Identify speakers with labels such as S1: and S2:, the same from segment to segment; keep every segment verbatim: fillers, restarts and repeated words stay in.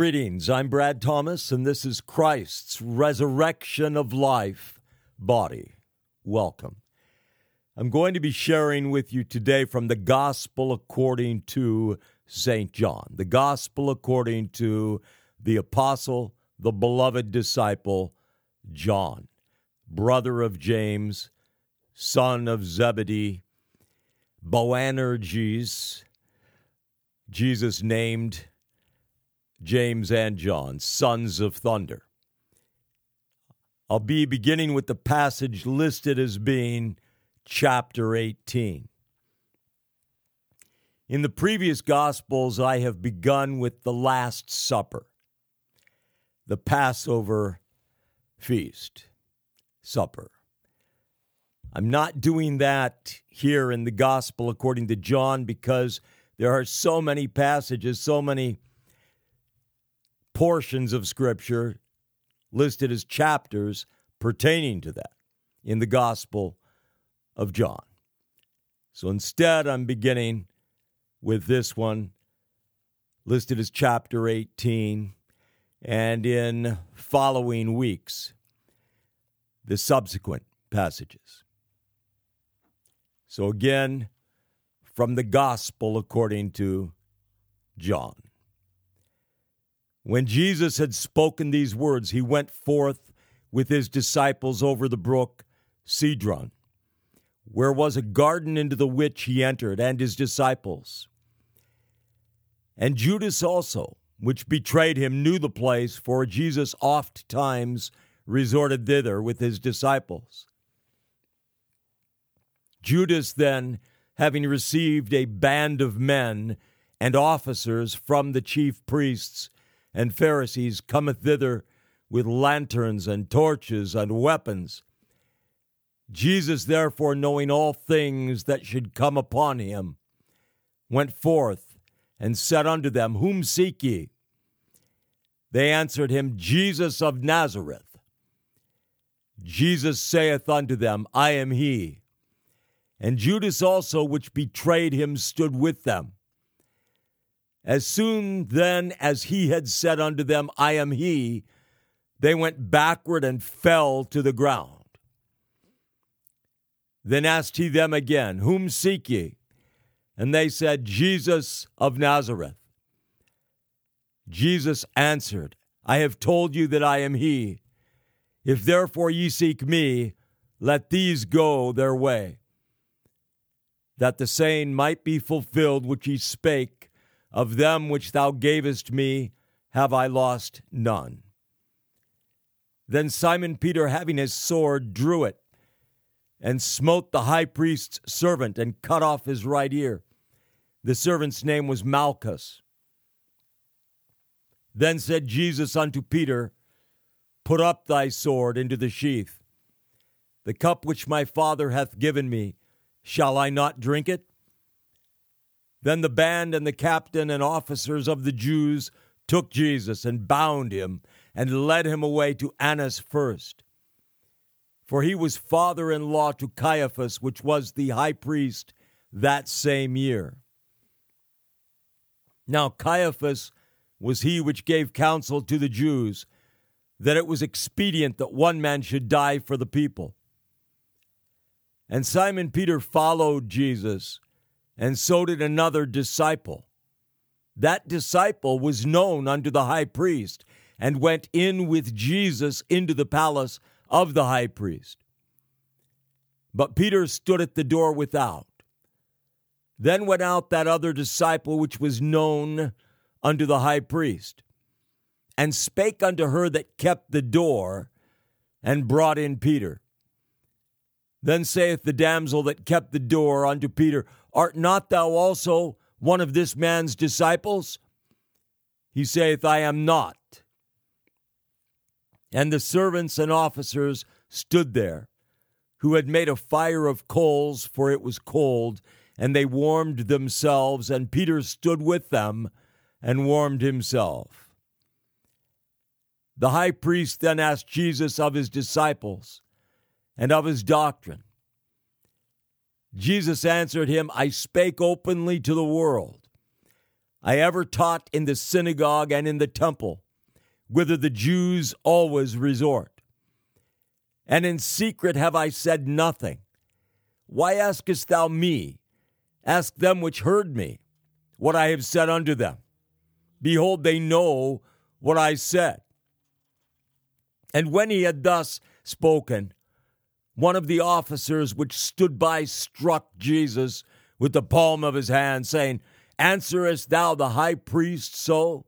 S1: Greetings, I'm Brad Thomas, and this is Christ's Resurrection of Life Body. Welcome. I'm going to be sharing with you today from the Gospel according to Saint John, the Gospel according to the Apostle, the beloved disciple, John, brother of James, son of Zebedee, Boanerges, Jesus named James and John, sons of thunder. I'll be beginning with the passage listed as being chapter eighteen. In the previous Gospels, I have begun with the Last Supper, the Passover feast, supper. I'm not doing that here in the Gospel according to John because there are so many passages, so many portions of Scripture listed as chapters pertaining to that in the Gospel of John. So instead, I'm beginning with this one listed as chapter eighteen, and in following weeks, the subsequent passages. So again, from the Gospel according to John. When Jesus had spoken these words, he went forth with his disciples over the brook Cedron, where was a garden into the which he entered, and his disciples. And Judas also, which betrayed him, knew the place, for Jesus oft times resorted thither with his disciples. Judas then, having received a band of men and officers from the chief priests and Pharisees, cometh thither with lanterns and torches and weapons. Jesus, therefore, knowing all things that should come upon him, went forth and said unto them, Whom seek ye? They answered him, Jesus of Nazareth. Jesus saith unto them, I am he. And Judas also, which betrayed him, stood with them. As soon then as he had said unto them, I am he, they went backward and fell to the ground. Then asked he them again, Whom seek ye? And they said, Jesus of Nazareth. Jesus answered, I have told you that I am he. If therefore ye seek me, let these go their way, that the saying might be fulfilled which he spake, Of them which thou gavest me, have I lost none. Then Simon Peter, having his sword, drew it, and smote the high priest's servant, and cut off his right ear. The servant's name was Malchus. Then said Jesus unto Peter, Put up thy sword into the sheath. The cup which my Father hath given me, shall I not drink it? Then the band and the captain and officers of the Jews took Jesus and bound him and led him away to Annas first. For he was father-in-law to Caiaphas, which was the high priest that same year. Now Caiaphas was he which gave counsel to the Jews that it was expedient that one man should die for the people. And Simon Peter followed Jesus, and so did another disciple. That disciple was known unto the high priest, and went in with Jesus into the palace of the high priest. But Peter stood at the door without. Then went out that other disciple which was known unto the high priest, and spake unto her that kept the door, and brought in Peter. Then saith the damsel that kept the door unto Peter, Art not thou also one of this man's disciples? He saith, I am not. And the servants and officers stood there, who had made a fire of coals, for it was cold, and they warmed themselves, and Peter stood with them and warmed himself. The high priest then asked Jesus of his disciples and of his doctrine. Jesus answered him, I spake openly to the world. I ever taught in the synagogue and in the temple, whither the Jews always resort. And in secret have I said nothing. Why askest thou me? Ask them which heard me, what I have said unto them. Behold, they know what I said. And when he had thus spoken, one of the officers which stood by struck Jesus with the palm of his hand, saying, Answerest thou the high priest so?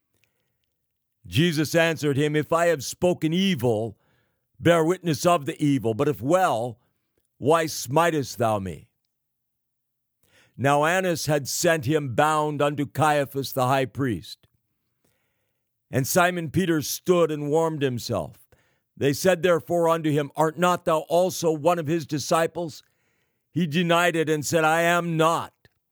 S1: Jesus answered him, If I have spoken evil, bear witness of the evil, but if well, why smitest thou me? Now Annas had sent him bound unto Caiaphas the high priest. And Simon Peter stood and warmed himself. They said therefore unto him, Art not thou also one of his disciples? He denied it and said, I am not.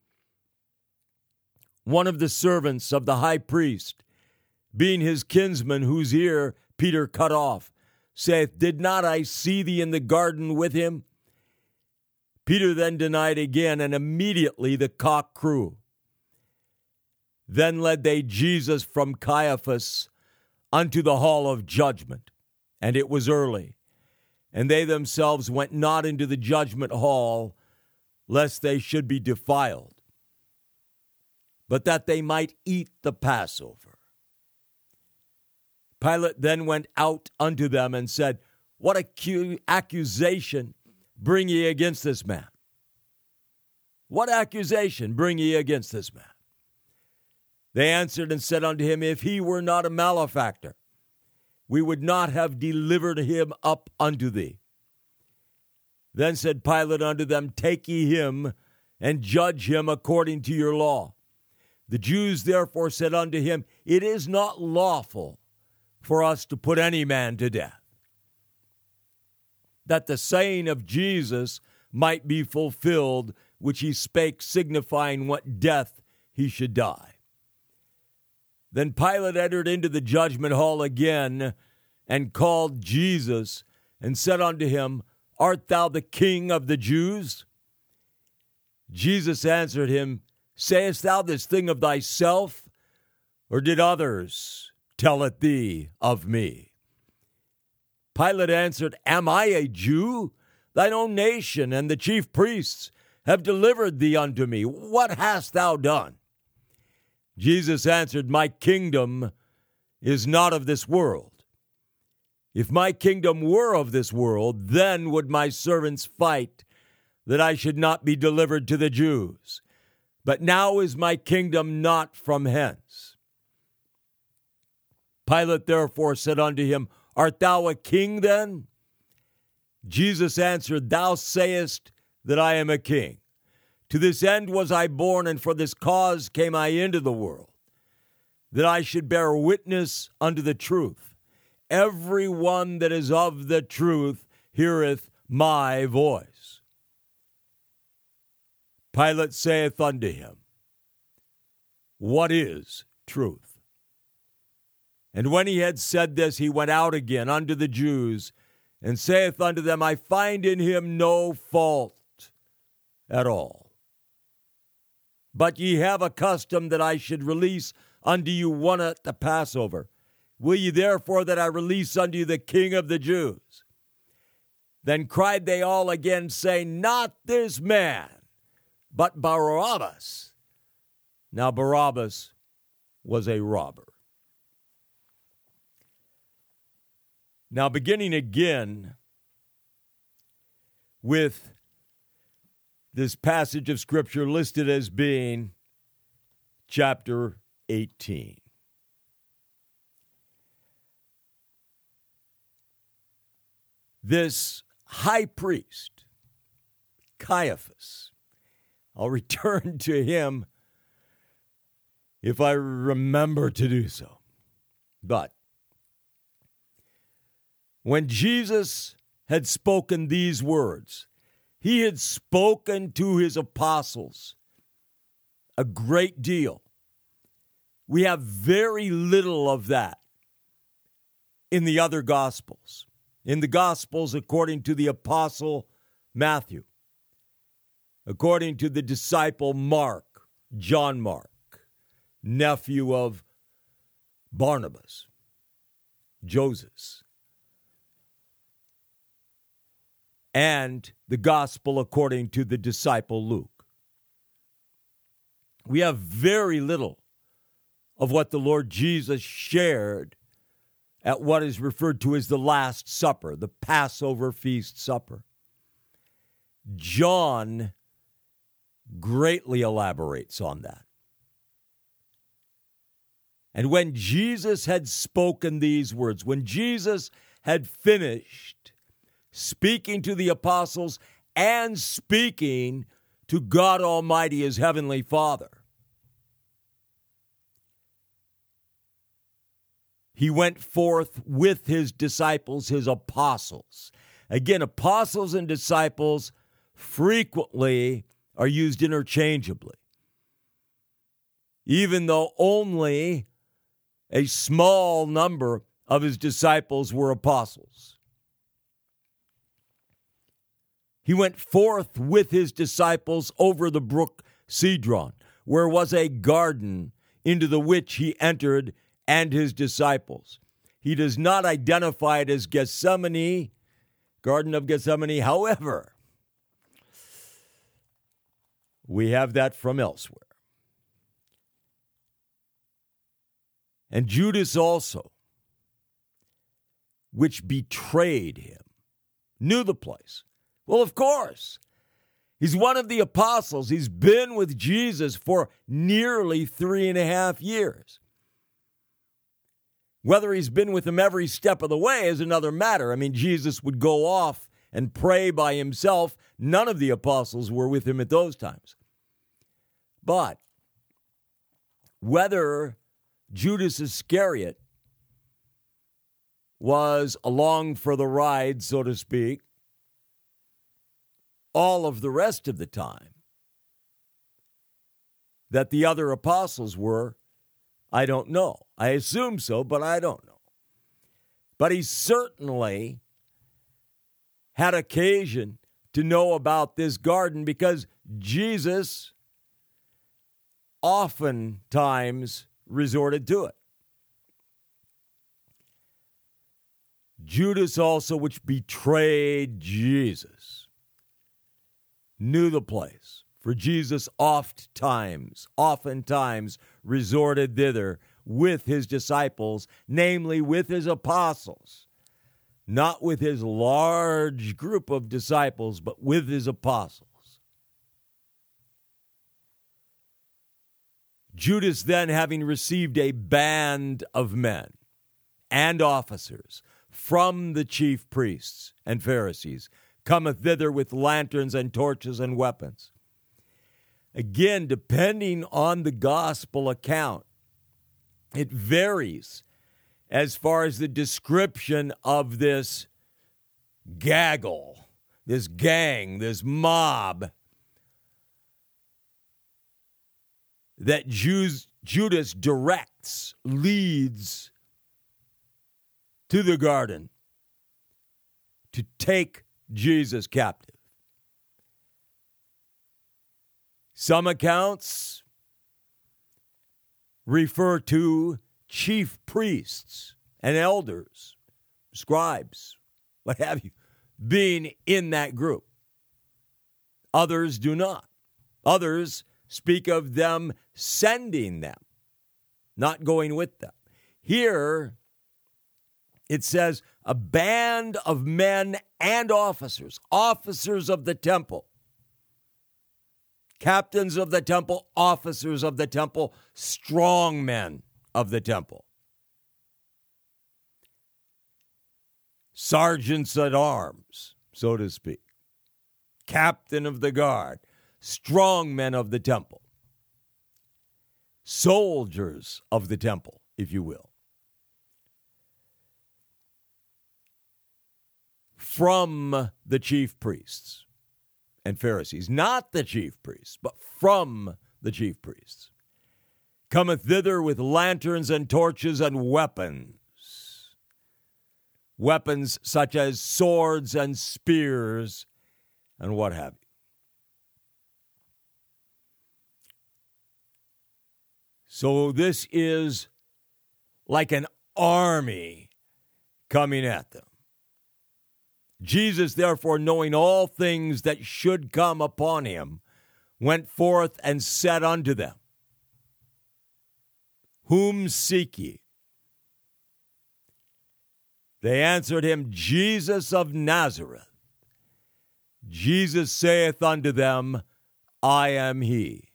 S1: One of the servants of the high priest, being his kinsman, whose ear Peter cut off, saith, Did not I see thee in the garden with him? Peter then denied again, and immediately the cock crew. Then led they Jesus from Caiaphas unto the hall of judgment, and it was early. And they themselves went not into the judgment hall, lest they should be defiled, but that they might eat the Passover. Pilate then went out unto them and said, What acu- accusation bring ye against this man? What accusation bring ye against this man? They answered and said unto him, If he were not a malefactor, we would not have delivered him up unto thee. Then said Pilate unto them, Take ye him, and judge him according to your law. The Jews therefore said unto him, It is not lawful for us to put any man to death, that the saying of Jesus might be fulfilled, which he spake, signifying what death he should die. Then Pilate entered into the judgment hall again, and called Jesus, and said unto him, Art thou the King of the Jews? Jesus answered him, Sayest thou this thing of thyself, or did others tell it thee of me? Pilate answered, Am I a Jew? Thine own nation and the chief priests have delivered thee unto me. What hast thou done? Jesus answered, My kingdom is not of this world. If my kingdom were of this world, then would my servants fight that I should not be delivered to the Jews. But now is my kingdom not from hence. Pilate therefore said unto him, Art thou a king then? Jesus answered, Thou sayest that I am a king. To this end was I born, and for this cause came I into the world, that I should bear witness unto the truth. Every one that is of the truth heareth my voice. Pilate saith unto him, What is truth? And when he had said this, he went out again unto the Jews, and saith unto them, I find in him no fault at all. But ye have a custom that I should release unto you one at the Passover. Will ye therefore that I release unto you the King of the Jews? Then cried they all again, saying, Not this man, but Barabbas. Now Barabbas was a robber. Now beginning again with this passage of Scripture listed as being chapter eighteen. This high priest, Caiaphas, I'll return to him if I remember to do so. But when Jesus had spoken these words, he had spoken to his apostles a great deal. We have very little of that in the other Gospels. In the Gospels, according to the apostle Matthew, according to the disciple Mark, John Mark, nephew of Barnabas, Joseph, and the gospel according to the disciple Luke. We have very little of what the Lord Jesus shared at what is referred to as the Last Supper, the Passover feast supper. John greatly elaborates on that. And when Jesus had spoken these words, when Jesus had finished speaking to the apostles and speaking to God Almighty, his heavenly Father, he went forth with his disciples, his apostles. Again, apostles and disciples frequently are used interchangeably, even though only a small number of his disciples were apostles. He went forth with his disciples over the brook Cedron, where was a garden, into the which he entered and his disciples. He does not identify it as Gethsemane, Garden of Gethsemane. However, we have that from elsewhere. And Judas also, which betrayed him, knew the place. Well, of course. He's one of the apostles. He's been with Jesus for nearly three and a half years. Whether he's been with him every step of the way is another matter. I mean, Jesus would go off and pray by himself. None of the apostles were with him at those times. But whether Judas Iscariot was along for the ride, so to speak, all of the rest of the time that the other apostles were, I don't know. I assume so, but I don't know. But he certainly had occasion to know about this garden because Jesus oftentimes resorted to it. Judas also, which betrayed Jesus, knew the place, for Jesus oft times, oftentimes resorted thither with his disciples, namely with his apostles, not with his large group of disciples, but with his apostles. Judas then, having received a band of men and officers from the chief priests and Pharisees, cometh thither with lanterns and torches and weapons. Again, depending on the gospel account, it varies as far as the description of this gaggle, this gang, this mob that Jews, Judas directs, leads to the garden to take Jesus captive. Some accounts refer to chief priests and elders, scribes, what have you, being in that group. Others do not. Others speak of them sending them, not going with them. Here, it says a band of men and officers, officers of the temple, captains of the temple, officers of the temple, strong men of the temple, sergeants at arms, so to speak, captain of the guard, strong men of the temple, soldiers of the temple, if you will, from the chief priests and Pharisees, not the chief priests, but from the chief priests, cometh thither with lanterns and torches and weapons, weapons such as swords and spears and what have you. So this is like an army coming at them. Jesus, therefore, knowing all things that should come upon him, went forth and said unto them, Whom seek ye? They answered him, Jesus of Nazareth. Jesus saith unto them, I am he.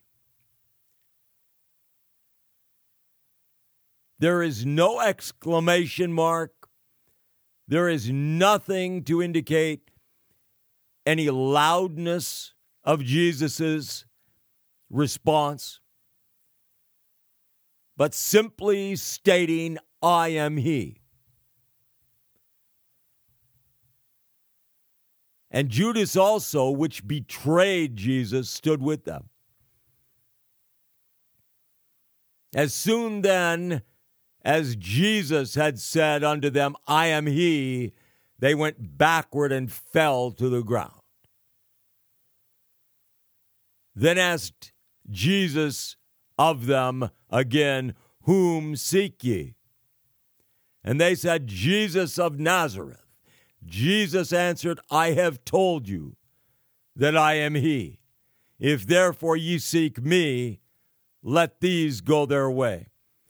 S1: There is no exclamation mark. There is nothing to indicate any loudness of Jesus' response, but simply stating, I am he. And Judas also, which betrayed Jesus, stood with them. As soon then as Jesus had said unto them, I am he, they went backward and fell to the ground. Then asked Jesus of them again, Whom seek ye? And they said, Jesus of Nazareth. Jesus answered, I have told you that I am he. If therefore ye seek me, let these go their way.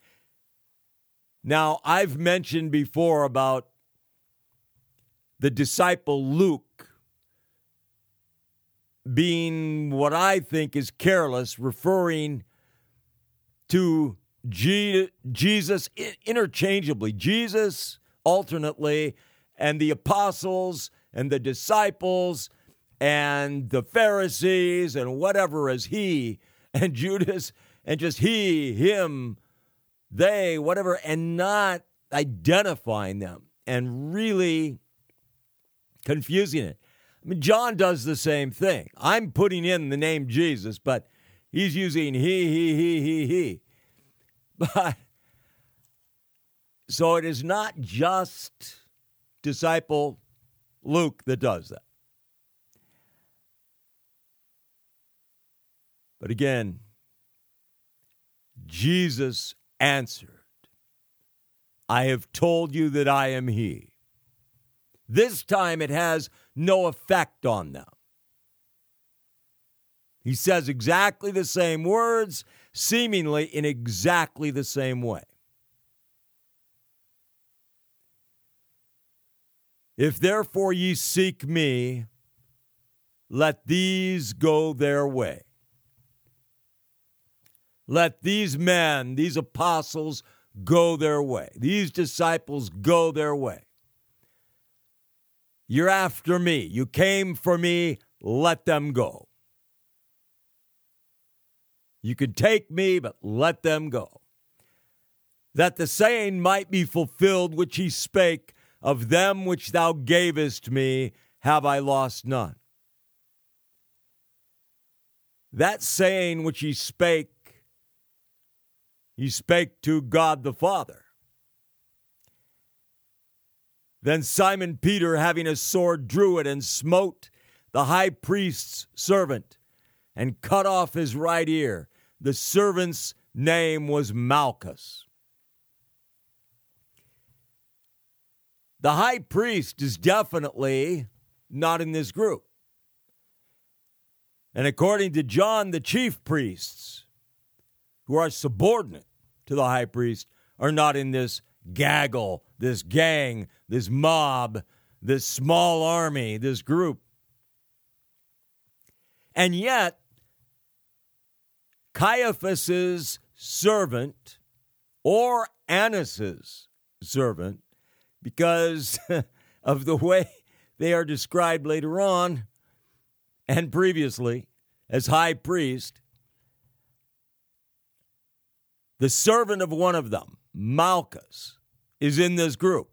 S1: Now, I've mentioned before about the disciple Luke being what I think is careless, referring to G- Jesus interchangeably, Jesus alternately, and the apostles and the disciples and the Pharisees and whatever as he, and Judas, and just he, him, they, whatever, and not identifying them and really confusing it. I mean, John does the same thing. I'm putting in the name Jesus, but he's using he, he, he, he, he. But so it is not just disciple Luke that does that. But again, Jesus answered, I have told you that I am he. This time it has no effect on them. He says exactly the same words, seemingly in exactly the same way. If therefore ye seek me, let these go their way. Let these men, these apostles, go their way. These disciples go their way. You're after me. You came for me. Let them go. You can take me, but let them go. That the saying might be fulfilled which he spake, of them which thou gavest me, have I lost none. That saying which he spake, he spake to God the Father. Then Simon Peter, having a sword, drew it and smote the high priest's servant and cut off his right ear. The servant's name was Malchus. The high priest is definitely not in this group. And according to John, the chief priests, who are subordinate to the high priest, are not in this gaggle, this gang, this mob, this small army, this group. And yet, Caiaphas's servant, or Annas's servant, because of the way they are described later on and previously as high priest, the servant of one of them, Malchus, is in this group.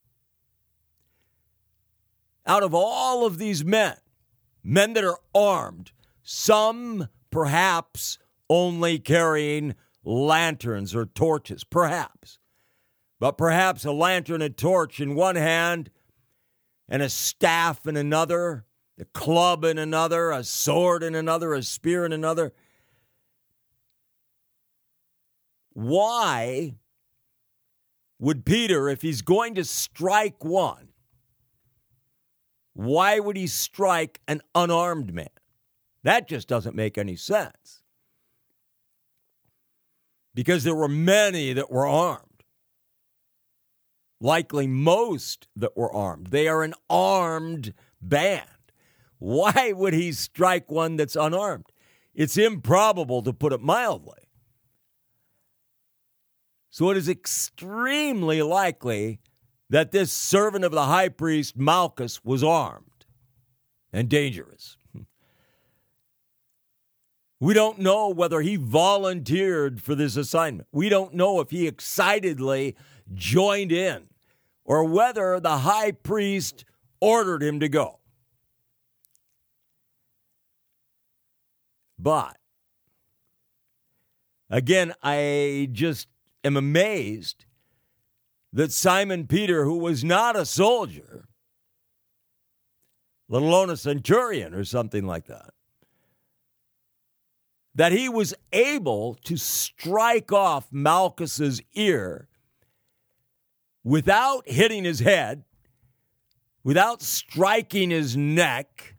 S1: Out of all of these men, men that are armed, some perhaps only carrying lanterns or torches, perhaps. But perhaps a lantern and torch in one hand and a staff in another, a club in another, a sword in another, a spear in another. why would Peter, if he's going to strike one, why would he strike an unarmed man? That just doesn't make any sense. Because there were many that were armed. Likely most that were armed. They are an armed band. Why would he strike one that's unarmed? It's improbable, to put it mildly. So it is extremely likely that this servant of the high priest, Malchus, was armed and dangerous. We don't know whether he volunteered for this assignment. We don't know if he excitedly joined in or whether the high priest ordered him to go. But, again, I just am amazed that Simon Peter, who was not a soldier, let alone a centurion or something like that, that he was able to strike off Malchus's ear without hitting his head, without striking his neck,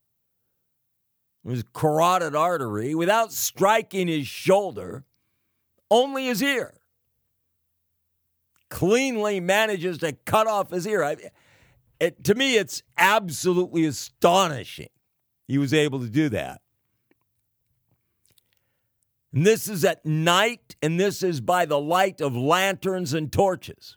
S1: his carotid artery, without striking his shoulder, only his ear. Cleanly manages to cut off his ear. I, it, to me, it's absolutely astonishing he was able to do that. And this is at night, and this is by the light of lanterns and torches.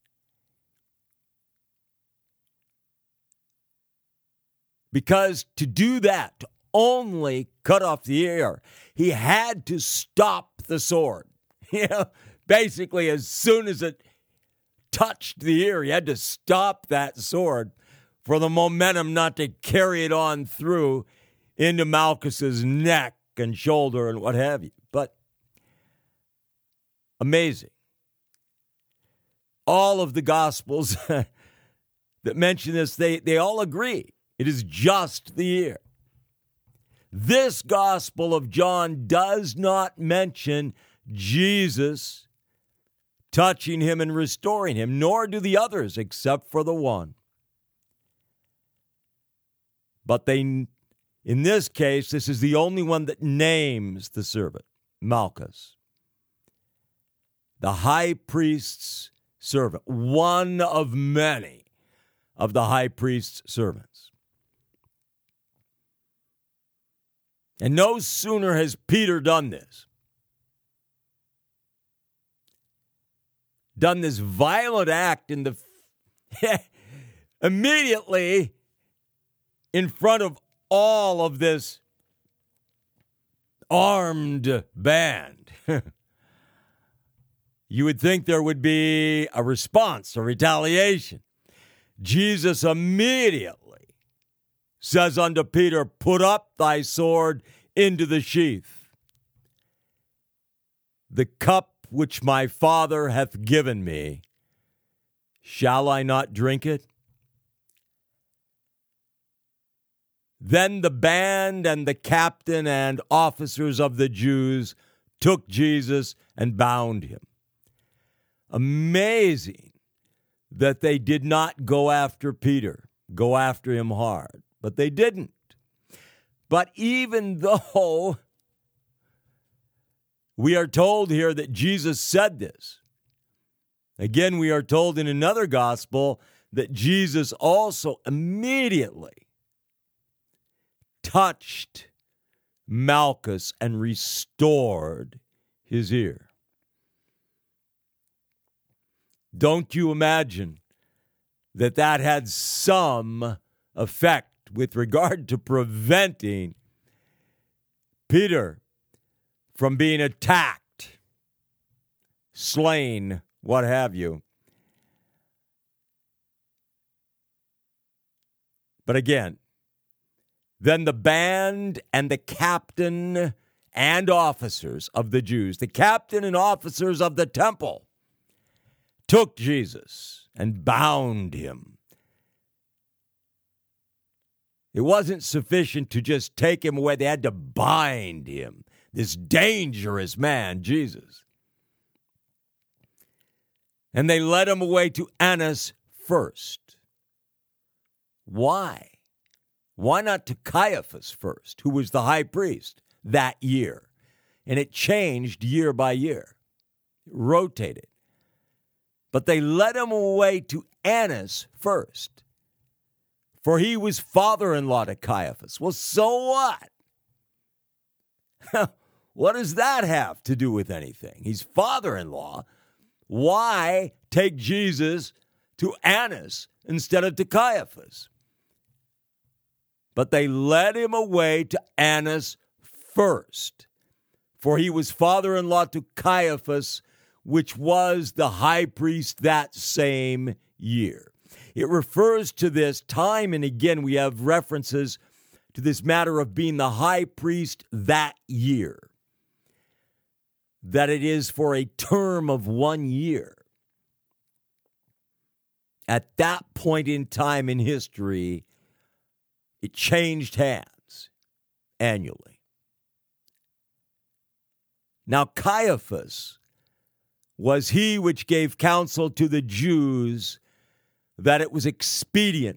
S1: Because to do that, to only cut off the ear, he had to stop the sword. You know, basically, as soon as it touched the ear, he had to stop that sword for the momentum not to carry it on through into Malchus's neck and shoulder and what have you. But amazing. All of the Gospels that mention this, they, they all agree. It is just the ear. This Gospel of John does not mention Jesus touching him and restoring him, nor do the others except for the one. But they, in this case, this is the only one that names the servant, Malchus, the high priest's servant, one of many of the high priest's servants. And no sooner has Peter done this, done this violent act in the immediately in front of all of this armed band. You would think there would be a response, a retaliation. Jesus immediately says unto Peter, "Put up thy sword into the sheath. The cup which my Father hath given me, shall I not drink it?" Then the band and the captain and officers of the Jews took Jesus and bound him. Amazing that they did not go after Peter, go after him hard. But they didn't. But even though we are told here that Jesus said this, again, we are told in another gospel that Jesus also immediately touched Malchus and restored his ear. Don't you imagine that that had some effect with regard to preventing Peter from being attacked, slain, what have you. But again, then the band and the captain and officers of the Jews, the captain and officers of the temple, took Jesus and bound him. It wasn't sufficient to just take him away. They had to bind him, this dangerous man, Jesus. And they led him away to Annas first. Why? Why not to Caiaphas first, who was the high priest that year? And it changed year by year. It rotated. But they led him away to Annas first, for he was father-in-law to Caiaphas. Well, so what? What does that have to do with anything? He's father-in-law. Why take Jesus to Annas instead of to Caiaphas? But they led him away to Annas first, for he was father-in-law to Caiaphas, which was the high priest that same year. It refers to this time and again. We have references to this matter of being the high priest that year, that it is for a term of one year. At that point in time in history, it changed hands annually. Now, Caiaphas was he which gave counsel to the Jews that it was expedient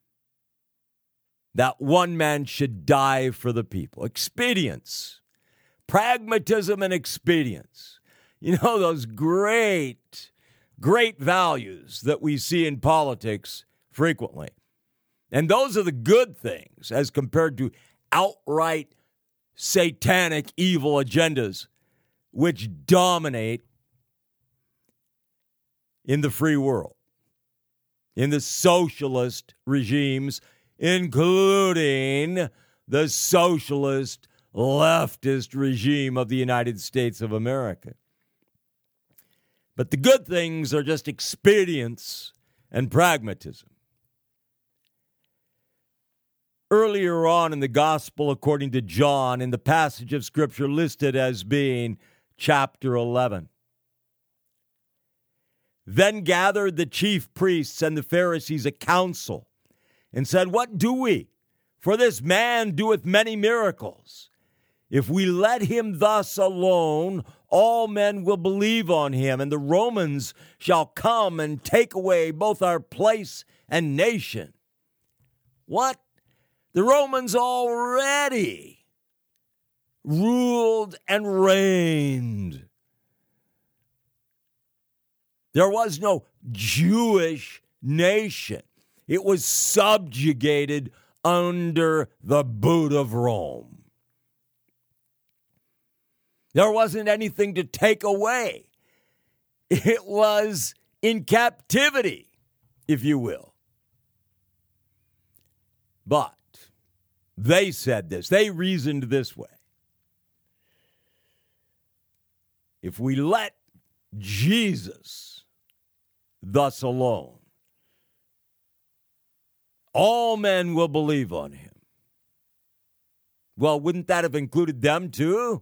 S1: that one man should die for the people. Expedience. Pragmatism and expedience. You know, those great, great values that we see in politics frequently. And those are the good things as compared to outright satanic evil agendas which dominate in the free world, in the socialist regimes, including the socialist leftist regime of the United States of America. But the good things are just expedience and pragmatism. Earlier on in the gospel, according to John, in the passage of Scripture listed as being chapter eleven, then gathered the chief priests and the Pharisees a council, and said, What do we? For this man doeth many miracles. If we let him thus alone, all men will believe on him, and the Romans shall come and take away both our place and nation. What? The Romans already ruled and reigned. There was no Jewish nation. It was subjugated under the boot of Rome. There wasn't anything to take away. It was in captivity, if you will. But they said this. They reasoned this way. If we let Jesus thus alone, all men will believe on him. Well, wouldn't that have included them too?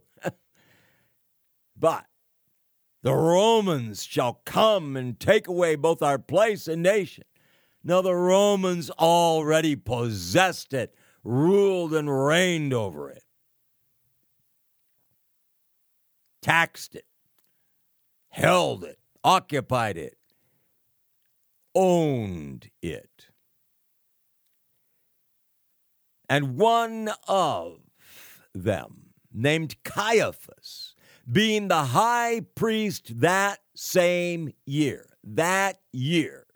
S1: But the Romans shall come and take away both our place and nation. Now, the Romans already possessed it, ruled and reigned over it, taxed it, held it, occupied it, owned it. And one of them, named Caiaphas, being the high priest that same year, that year,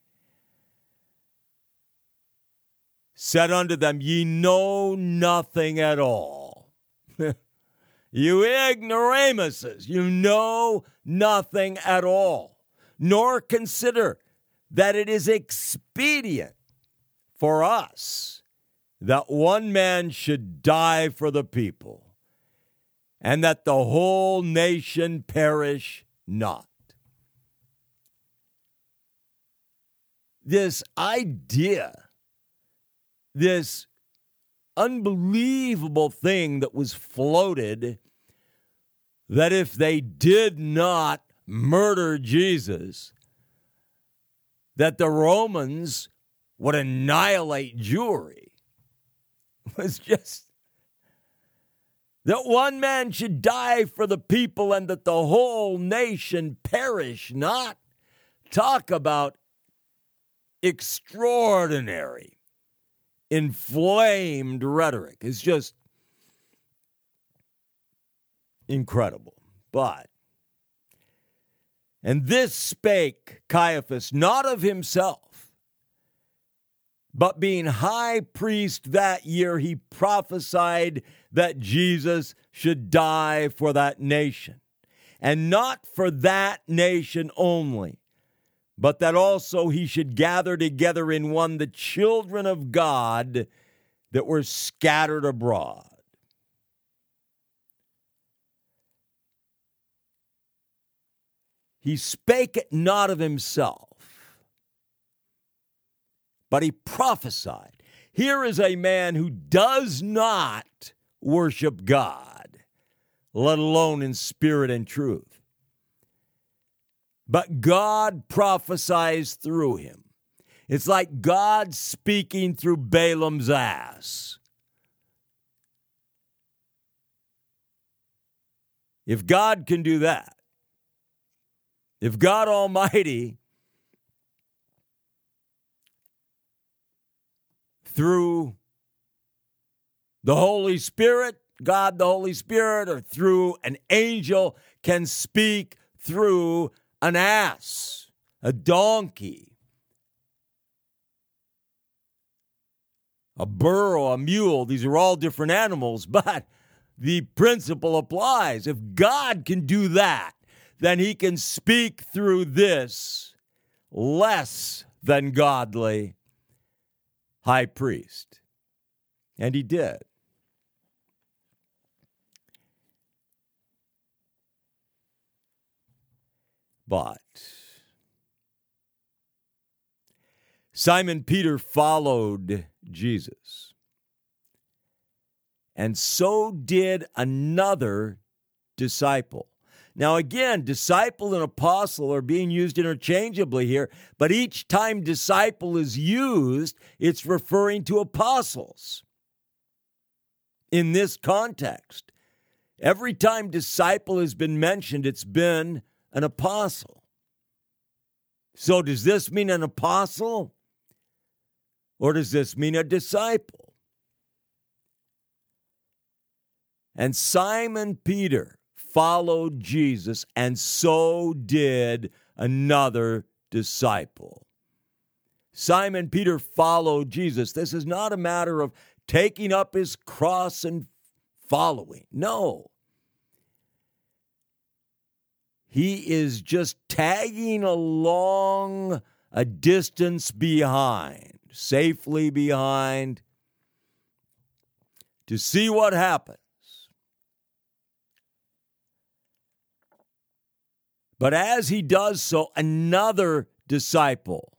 S1: said unto them, Ye know nothing at all. You ignoramuses, you know nothing at all, nor consider that it is expedient for us that one man should die for the people, and that the whole nation perish not. This idea, this unbelievable thing that was floated, that if they did not murder Jesus, that the Romans would annihilate Jewry, was just that one man should die for the people and that the whole nation perish not. talk about extraordinary, inflamed rhetoric. It's just incredible. But, and this spake Caiaphas not of himself, but being high priest that year, he prophesied that Jesus should die for that nation. And not for that nation only, but that also he should gather together in one the children of God that were scattered abroad. He spake it not of himself, but he prophesied. Here is a man who does not worship God, let alone in spirit and truth. But God prophesies through him. It's like God speaking through Balaam's ass. If God can do that, if God Almighty, through the Holy Spirit, God the Holy Spirit, or through an angel, can speak through an ass, a donkey, a burro, a mule, these are all different animals, but the principle applies. If God can do that, then he can speak through this less than godly high priest. And he did. But Simon Peter followed Jesus, and so did another disciple. Now again, disciple and apostle are being used interchangeably here, but each time disciple is used, it's referring to apostles. In this context, every time disciple has been mentioned, it's been an apostle. So does this mean an apostle? Or does this mean a disciple? And Simon Peter followed Jesus, and so did another disciple. Simon Peter followed Jesus. This is not a matter of taking up his cross and following. No. He is just tagging along a distance behind, safely behind, to see what happens. But as he does so, another disciple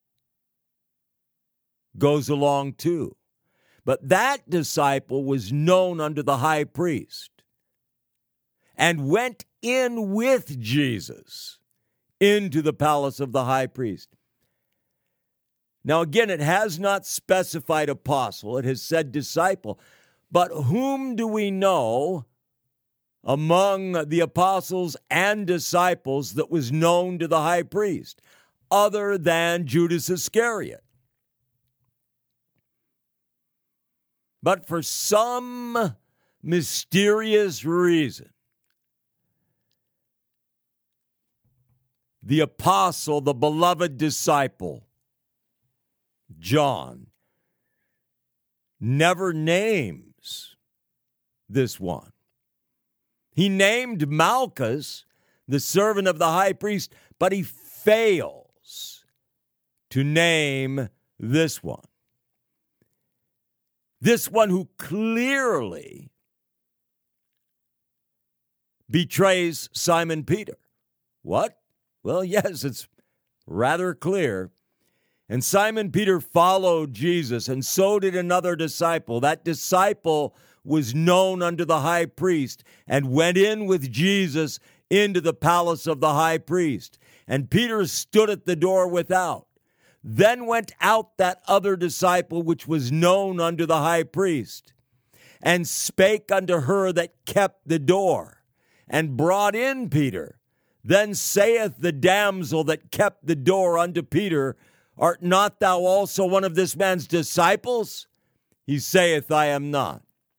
S1: goes along too. But that disciple was known unto the high priest and went in with Jesus into the palace of the high priest. Now again, it has not specified apostle, it has said disciple. But whom do we know among the apostles and disciples that was known to the high priest, other than Judas Iscariot? But for some mysterious reason, the apostle, the beloved disciple, John, never names this one. He named Malchus, the servant of the high priest, but he fails to name this one. This one who clearly betrays Simon Peter. What? Well, yes, it's rather clear. And Simon Peter followed Jesus, and so did another disciple. That disciple was known unto the high priest and went in with Jesus into the palace of the high priest. And Peter stood at the door without. Then went out that other disciple which was known unto the high priest, and spake unto her that kept the door, and brought in Peter, Then saith the damsel that kept the door unto Peter, Art not thou also one of this man's disciples? He saith, I am not.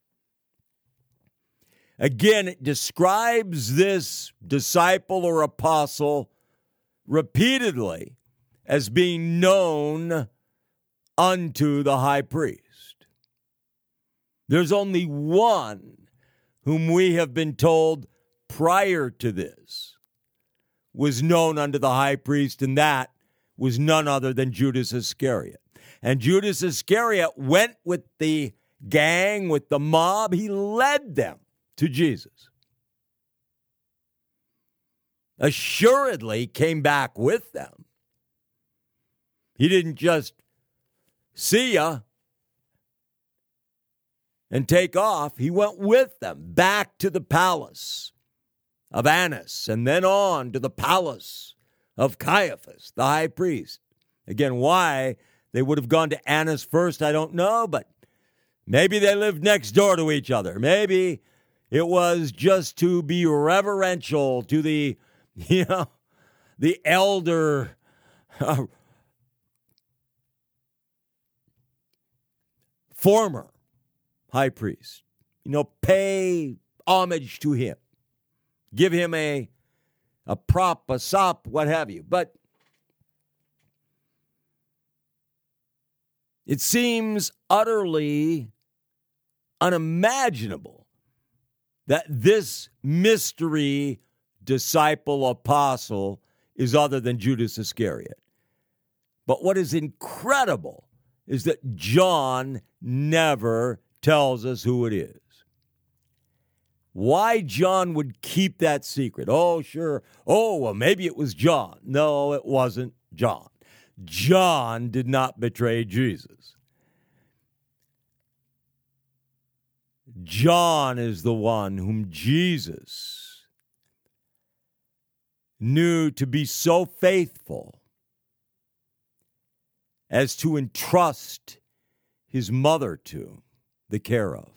S1: Again, it describes this disciple or apostle repeatedly as being known unto the high priest. There's only one whom we have been told prior to this was known unto the high priest, and that was none other than Judas Iscariot. And Judas Iscariot went with the gang, with the mob. He led them to Jesus. Assuredly came back with them. He didn't just see ya and take off. He went with them back to the palace of Annas and then on to the palace of Caiaphas, the high priest. Again, why they would have gone to Annas first, I don't know, but maybe they lived next door to each other. Maybe it was just to be reverential to the, you know, the elder uh, former high priest. You know, pay homage to him. Give him a, a prop, a sop, what have you. But it seems utterly unimaginable that this mystery disciple apostle is other than Judas Iscariot. But what is incredible is that John never tells us who it is. Why John would keep that secret? Oh, sure. Oh, well, maybe it was John. No, it wasn't John. John did not betray Jesus. John is the one whom Jesus knew to be so faithful as to entrust his mother to the care of.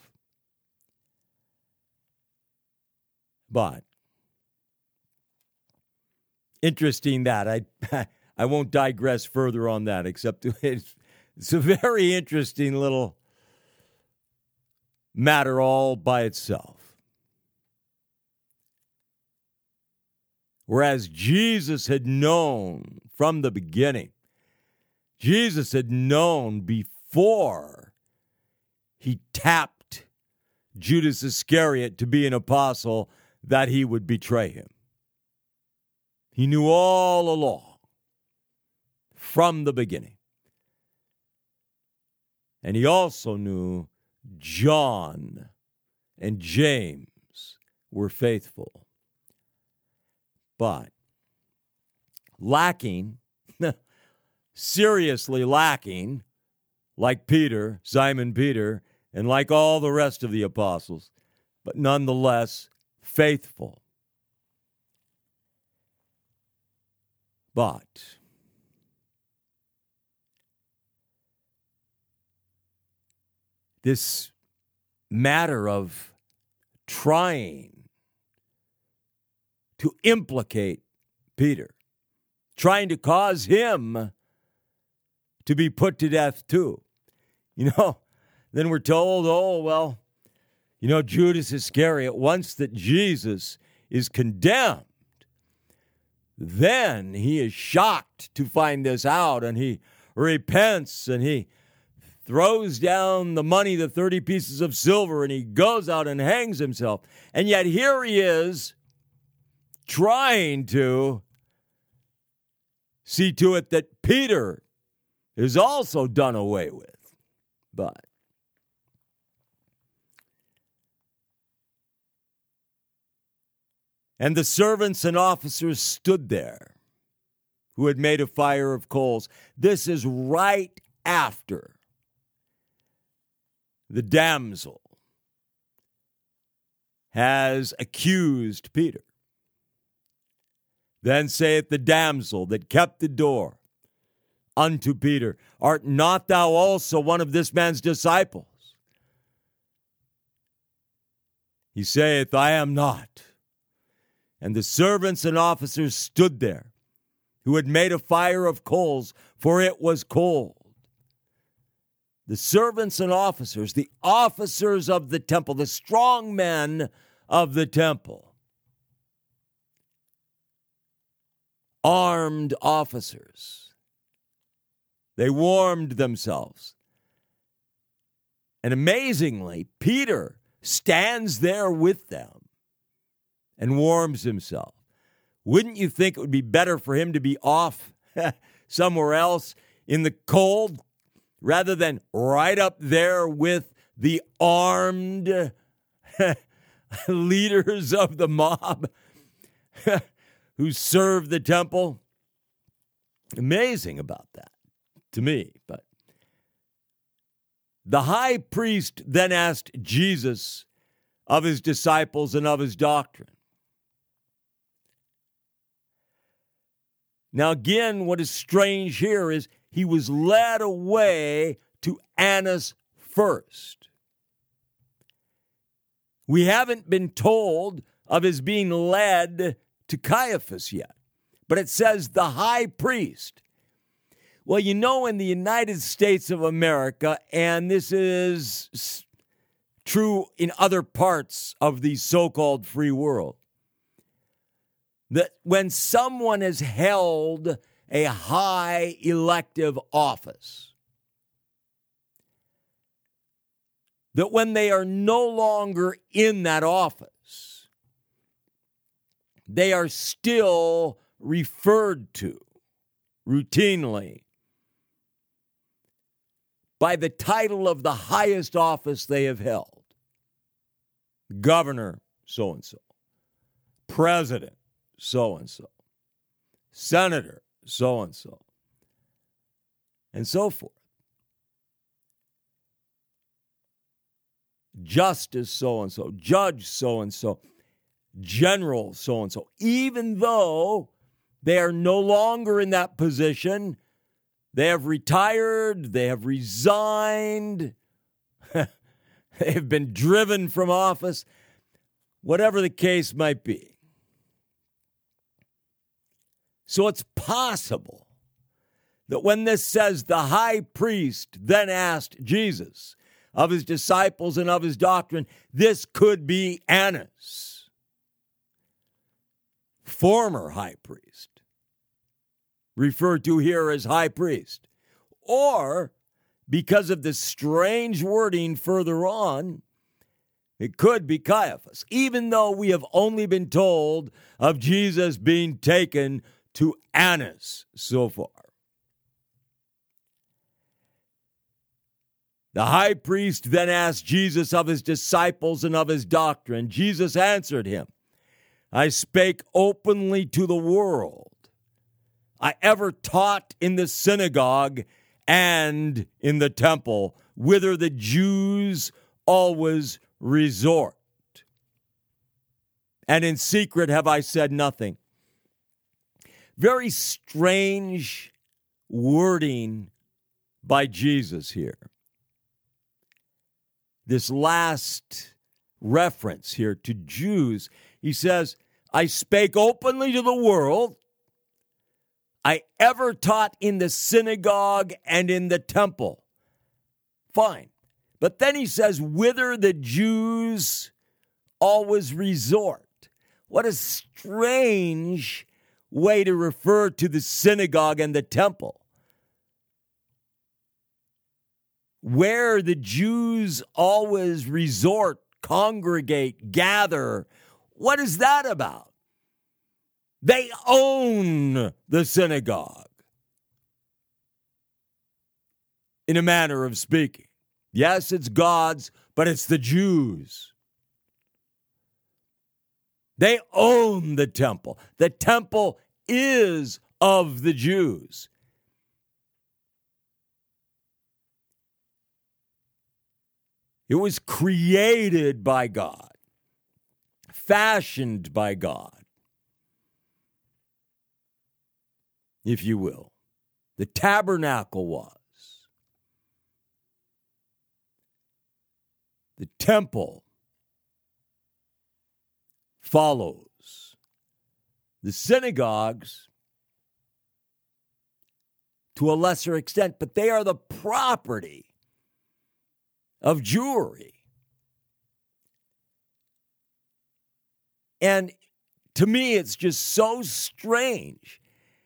S1: But interesting that I I won't digress further on that, except it's, it's a very interesting little matter all by itself. Whereas Jesus had known from the beginning, Jesus had known before he tapped Judas Iscariot to be an apostle that he would betray him. He knew all along, from the beginning. And he also knew John and James were faithful. But lacking, seriously lacking, like Peter, Simon Peter, and like all the rest of the apostles, but nonetheless faithful. But this matter of trying to implicate Peter, trying to cause him to be put to death too. You know, then we're told, oh, well, you know, Judas Iscariot, once that Jesus is condemned, then he is shocked to find this out, and he repents, and he throws down the money, the thirty pieces of silver, and he goes out and hangs himself. And yet here he is trying to see to it that Peter is also done away with. But and the servants and officers stood there who had made a fire of coals. This is right after the damsel has accused Peter. Then saith the damsel that kept the door unto Peter, Art not thou also one of this man's disciples? He saith, I am not. And the servants and officers stood there, who had made a fire of coals, for it was cold. The servants and officers, the officers of the temple, the strong men of the temple, armed officers, they warmed themselves. And amazingly, Peter stands there with them and warms himself. Wouldn't you think it would be better for him to be off somewhere else in the cold rather than right up there with the armed leaders of the mob who serve the temple? Amazing about that to me. But the high priest then asked Jesus of his disciples and of his doctrine. Now, again, what is strange here is he was led away to Annas first. We haven't been told of his being led to Caiaphas yet, but it says the high priest. Well, you know, in the United States of America, and this is true in other parts of the so-called free world, that when someone has held a high elective office, that when they are no longer in that office, they are still referred to routinely by the title of the highest office they have held. Governor so-and-so, president so-and-so, senator so-and-so, and so forth. Justice so-and-so, judge so-and-so, general so-and-so. Even though they are no longer in that position, they have retired, they have resigned, they have been driven from office, whatever the case might be. So it's possible that when this says the high priest then asked Jesus of his disciples and of his doctrine, this could be Annas, former high priest, referred to here as high priest. Or, because of the strange wording further on, it could be Caiaphas, even though we have only been told of Jesus being taken to Annas so far. The high priest then asked Jesus of his disciples and of his doctrine. Jesus answered him, I spake openly to the world. I ever taught in the synagogue and in the temple, whither the Jews always resort. And in secret have I said nothing. Very strange wording by Jesus here. This last reference here to Jews, he says, I spake openly to the world. I ever taught in the synagogue and in the temple. Fine. But then he says, whither the Jews always resort. What a strange way to refer to the synagogue and the temple. Where the Jews always resort, congregate, gather. What is that about? They own the synagogue, in a manner of speaking. Yes, it's God's, but it's the Jews. They own the temple. The temple is of the Jews. It was created by God, fashioned by God, if you will. The tabernacle was. The temple follows. the synagogues to a lesser extent, but they are the property of Jewry. And to me, it's just so strange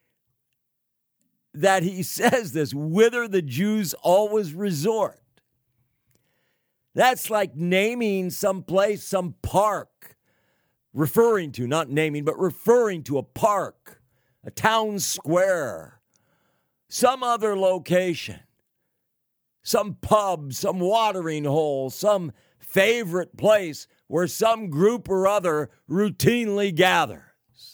S1: that he says this, whither the Jews always resort. That's like naming some place, some park, referring to, not naming, but referring to a park, a town square, some other location, some pub, some watering hole, some favorite place where some group or other routinely gathers.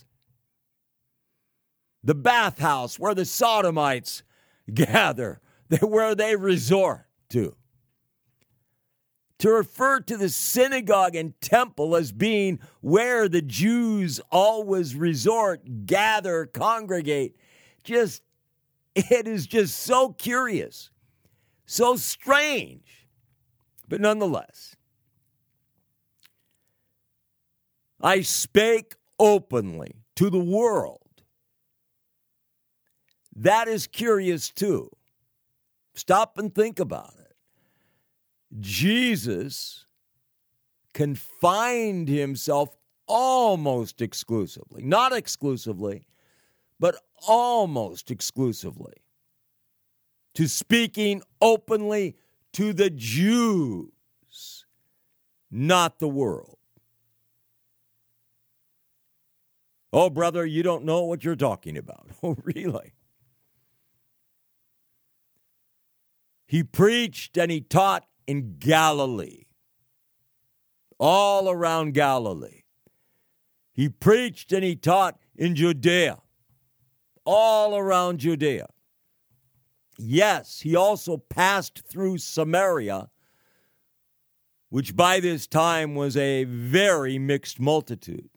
S1: The bathhouse where the sodomites gather, where they resort to. To refer to the synagogue and temple as being where the Jews always resort, gather, congregate, just, it is just so curious, so strange. But nonetheless, I spake openly to the world. That is curious too. Stop and think about it. Jesus confined himself almost exclusively, not exclusively, but almost exclusively, to speaking openly to the Jews, not the world. Oh, brother, you don't know what you're talking about. Oh, really? He preached and he taught in Galilee, all around Galilee. He preached and he taught in Judea, all around Judea. Yes, he also passed through Samaria, which by this time was a very mixed multitude.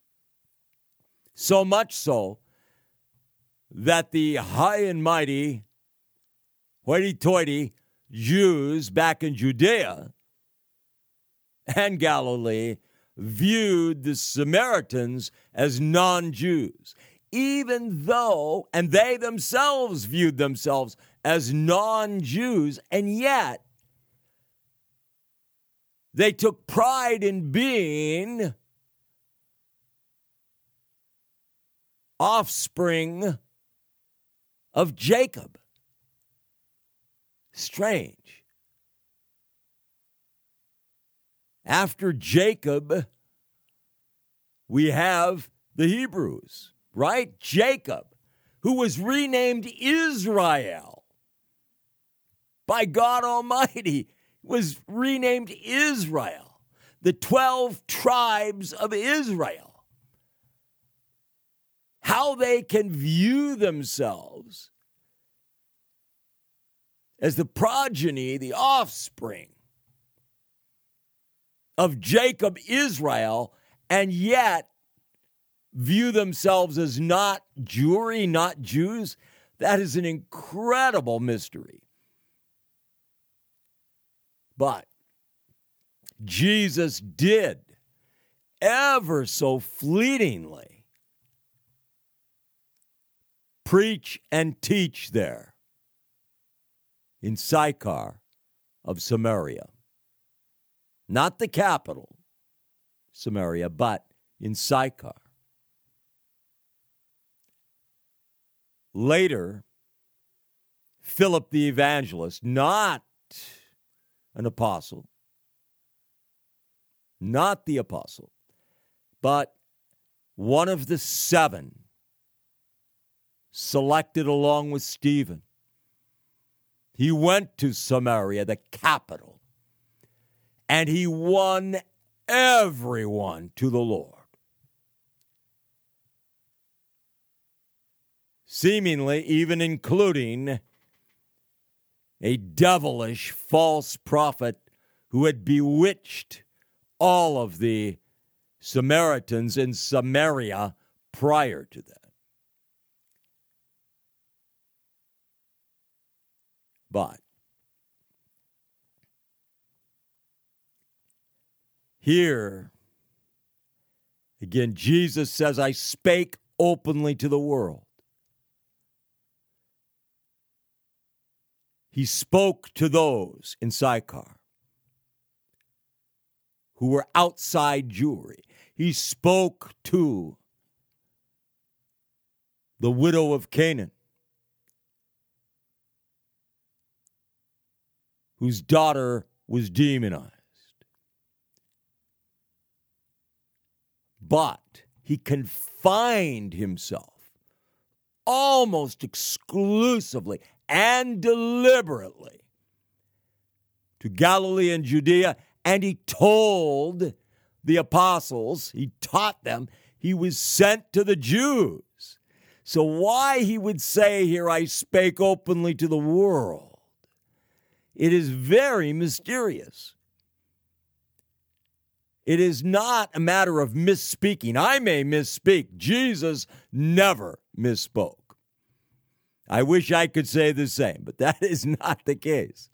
S1: So much so that the high and mighty, hoity-toity Jews back in Judea and Galilee viewed the Samaritans as non-Jews, even though, and they themselves viewed themselves as non-Jews, and yet they took pride in being offspring of Jacob. Strange. After Jacob, we have the Hebrews, right? Jacob, who was renamed Israel by God Almighty, was renamed Israel, the twelve tribes of Israel. How they can view themselves as the progeny, the offspring of Jacob, Israel, and yet view themselves as not Jewry, not Jews, that is an incredible mystery. But Jesus did, ever so fleetingly, preach and teach there in Sychar of Samaria. Not the capital, Samaria, but in Sychar. Later, Philip the evangelist, not an apostle, not the apostle, but one of the seven selected along with Stephen. He went to Samaria, the capital, and he won everyone to the Lord. Seemingly even including a devilish false prophet who had bewitched all of the Samaritans in Samaria prior to that. But here, again, Jesus says, I spake openly to the world. He spoke to those in Sychar who were outside Jewry. He spoke to the widow of Canaan, whose daughter was demonized. But he confined himself almost exclusively and deliberately to Galilee and Judea, and he told the apostles, he taught them, he was sent to the Jews. So why he would say here, I spake openly to the world, it is very mysterious. It is not a matter of misspeaking. I may misspeak. Jesus never misspoke. I wish I could say the same, but that is not the case.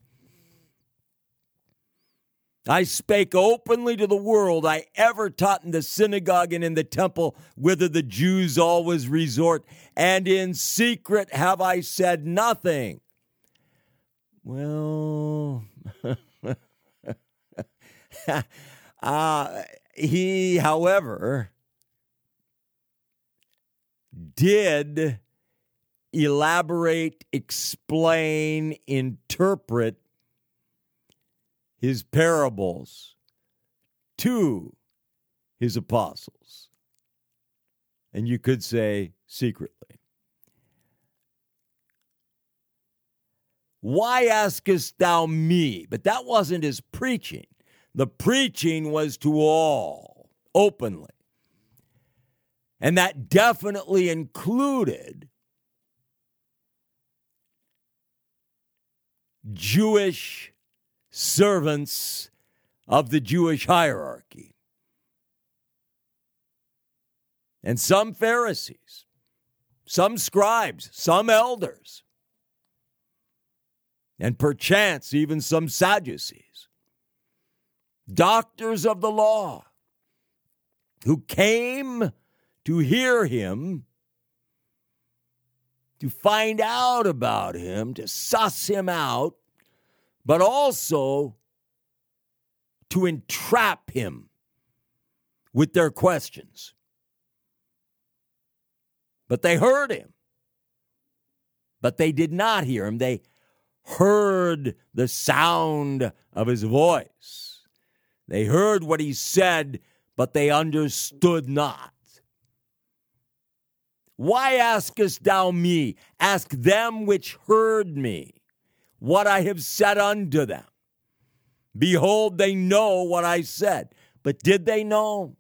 S1: I spake openly to the world. I ever taught in the synagogue and in the temple, whither the Jews always resort, and in secret have I said nothing. Well, uh, he, however, did elaborate, explain, interpret his parables to his apostles. And you could say secretly. Why askest thou me? But that wasn't his preaching. The preaching was to all, openly. And that definitely included Jewish servants of the Jewish hierarchy. And some Pharisees, some scribes, some elders, and perchance even some Sadducees, doctors of the law, who came to hear him, to find out about him, to suss him out, but also to entrap him with their questions. But they heard him. But they did not hear him. They heard the sound of his voice. They heard what he said, but they understood not. Why askest thou me? Ask them which heard me what I have said unto them. Behold, they know what I said. But did they know?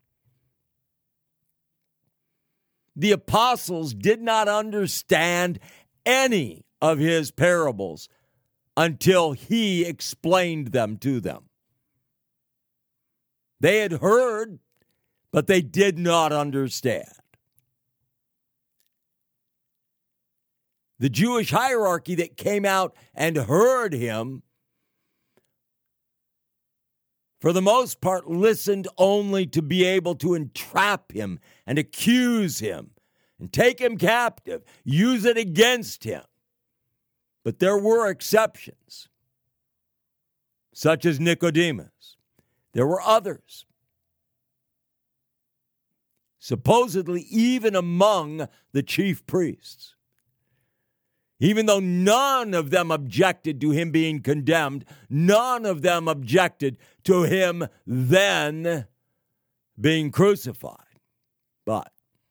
S1: The apostles did not understand any of his parables until he explained them to them. They had heard, but they did not understand. The Jewish hierarchy that came out and heard him, for the most part, listened only to be able to entrap him and accuse him and take him captive, use it against him. But there were exceptions, such as Nicodemus. There were others. Supposedly, even among the chief priests. Even though none of them objected to him being condemned, none of them objected to him then being crucified. But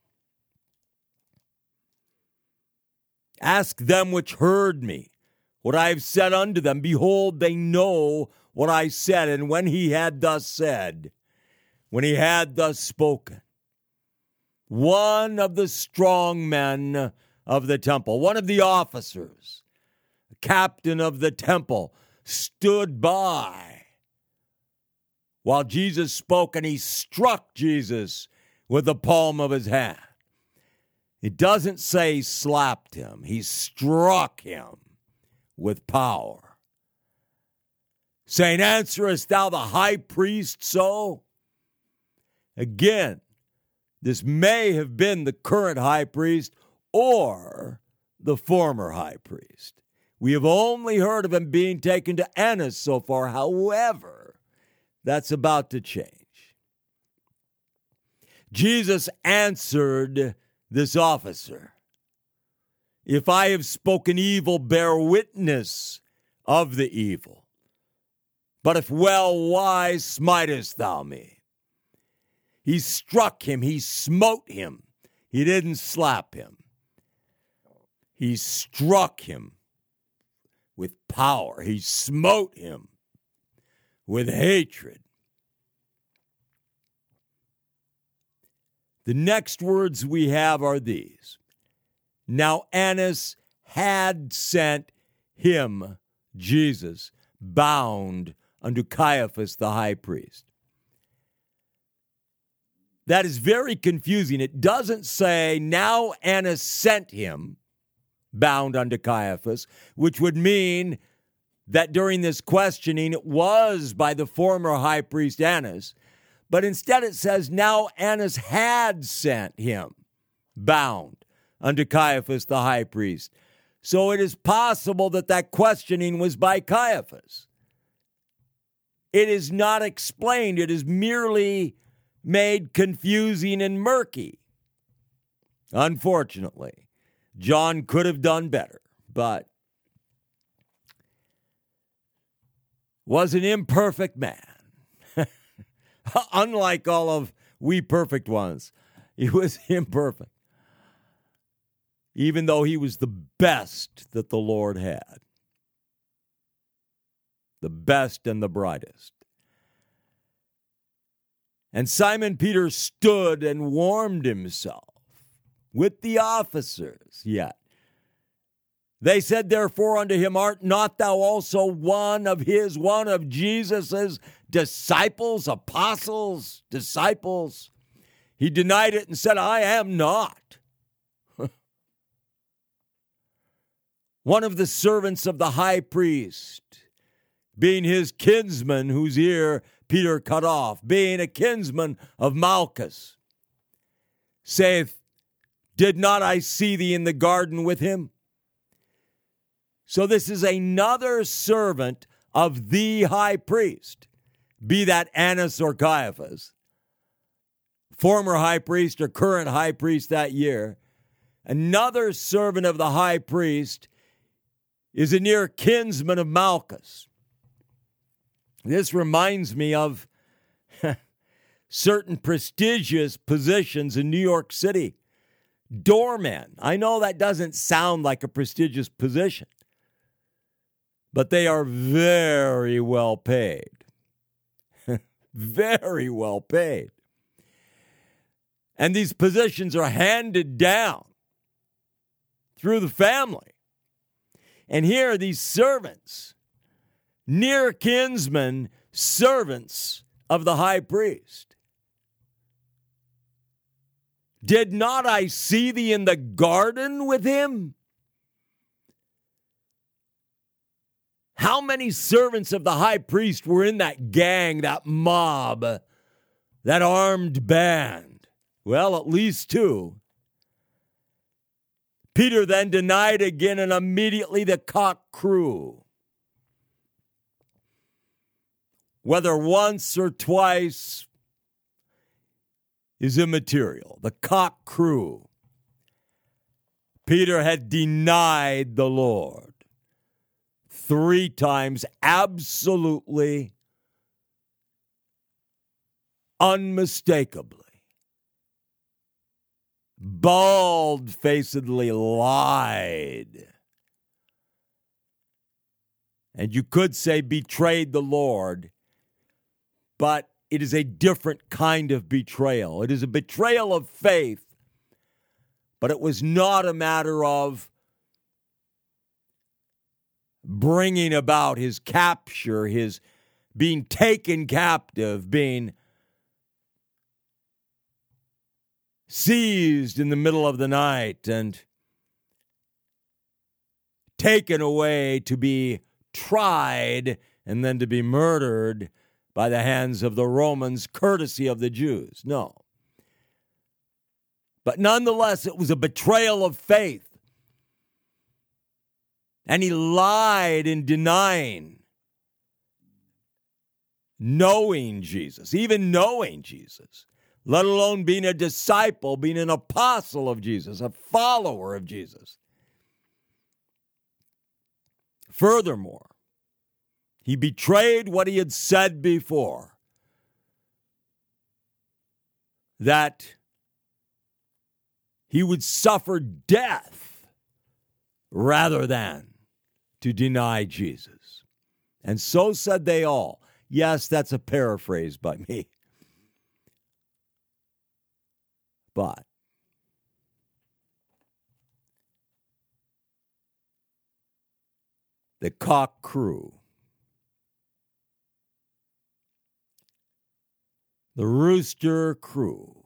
S1: ask them which heard me what I have said unto them. Behold, they know what I said. And when he had thus said, when he had thus spoken, one of the strong men of the temple, one of the officers, the captain of the temple, stood by while Jesus spoke, and he struck Jesus with the palm of his hand. It doesn't say slapped him. He struck him with power, saying, answerest thou the high priest so? Again, This may have been the current high priest or the former high priest. We have only heard of him being taken to Annas so far. However, that's about to change. Jesus answered this officer, "If I have spoken evil, bear witness of the evil. But if well wise, smitest thou me?" He struck him. He smote him. He didn't slap him. He struck him with power. He smote him with hatred. The next words we have are these. Now Annas had sent him, Jesus, bound unto Caiaphas the high priest. That is very confusing. It doesn't say, now Annas sent him bound unto Caiaphas, which would mean that during this questioning it was by the former high priest Annas. But instead it says, now Annas had sent him bound unto Caiaphas the high priest. So it is possible that that questioning was by Caiaphas. It is not explained. It is merely made confusing and murky. Unfortunately, John could have done better, but was an imperfect man. Unlike all of we perfect ones, he was imperfect, even though he was the best that the Lord had, the best and the brightest. And Simon Peter stood and warmed himself with the officers yet. They said therefore unto him, art not thou also one of his, one of Jesus's disciples, apostles, disciples? He denied it and said, I am not. One of the servants of the high priest, being his kinsman whose ear Peter cut off, being a kinsman of Malchus, saith, did not I see thee in the garden with him? So this is another servant of the high priest, be that Annas or Caiaphas, former high priest or current high priest that year. Another servant of the high priest is a near kinsman of Malchus. This reminds me of certain prestigious positions in New York City. Doormen. I know that doesn't sound like a prestigious position, but they are very well paid. Very well paid. And these positions are handed down through the family. And here are these servants, near kinsmen, servants of the high priest. Did not I see thee in the garden with him? How many servants of the high priest were in that gang, that mob, that armed band? Well, at least two. Peter then denied again, and immediately the cock crew. Whether once or twice is immaterial. The cock crew. Peter had denied the Lord three times, absolutely, unmistakably, bald-facedly lied. And you could say betrayed the Lord, but it is a different kind of betrayal. It is a betrayal of faith, but it was not a matter of bringing about his capture, his being taken captive, being seized in the middle of the night and taken away to be tried and then to be murdered by the hands of the Romans, courtesy of the Jews. No. But nonetheless, it was a betrayal of faith. And he lied in denying knowing Jesus, even knowing Jesus, let alone being a disciple, being an apostle of Jesus, a follower of Jesus. Furthermore, he betrayed what he had said before, that he would suffer death rather than to deny Jesus. And so said they all. Yes, that's a paraphrase by me. But the cock crew. The rooster crew.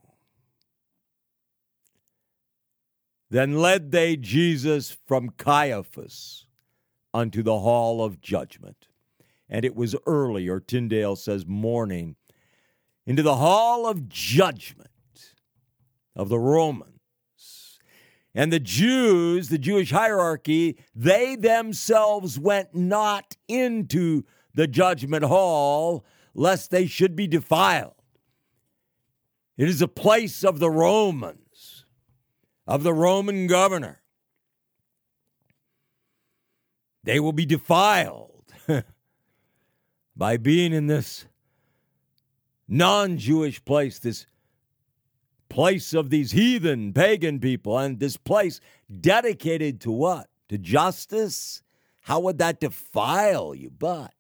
S1: Then led they Jesus from Caiaphas unto the hall of judgment. And it was early, or Tyndale says morning, into the hall of judgment of the Romans. And the Jews, the Jewish hierarchy, they themselves went not into the judgment hall, lest they should be defiled. It is a place of the Romans, of the Roman governor. They will be defiled by being in this non-Jewish place, this place of these heathen, pagan people, and this place dedicated to what? To justice? How would that defile you? But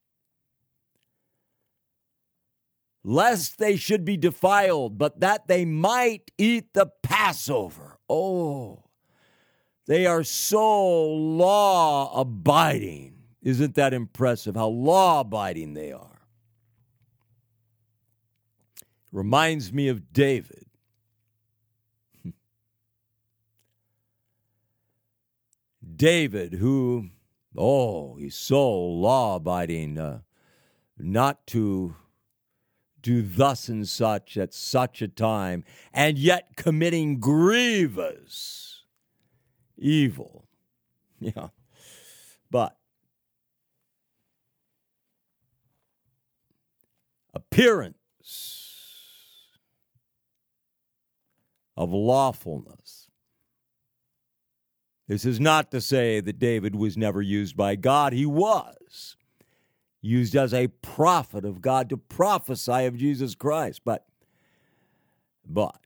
S1: lest they should be defiled, but that they might eat the Passover. Oh, they are so law-abiding. Isn't that impressive how law-abiding they are? Reminds me of David. David, who, oh, he's so law-abiding, uh, not to do thus and such at such a time, and yet committing grievous evil. Yeah. But appearance of lawfulness. This is not to say that David was never used by God. He was used as a prophet of God to prophesy of Jesus Christ. But, but,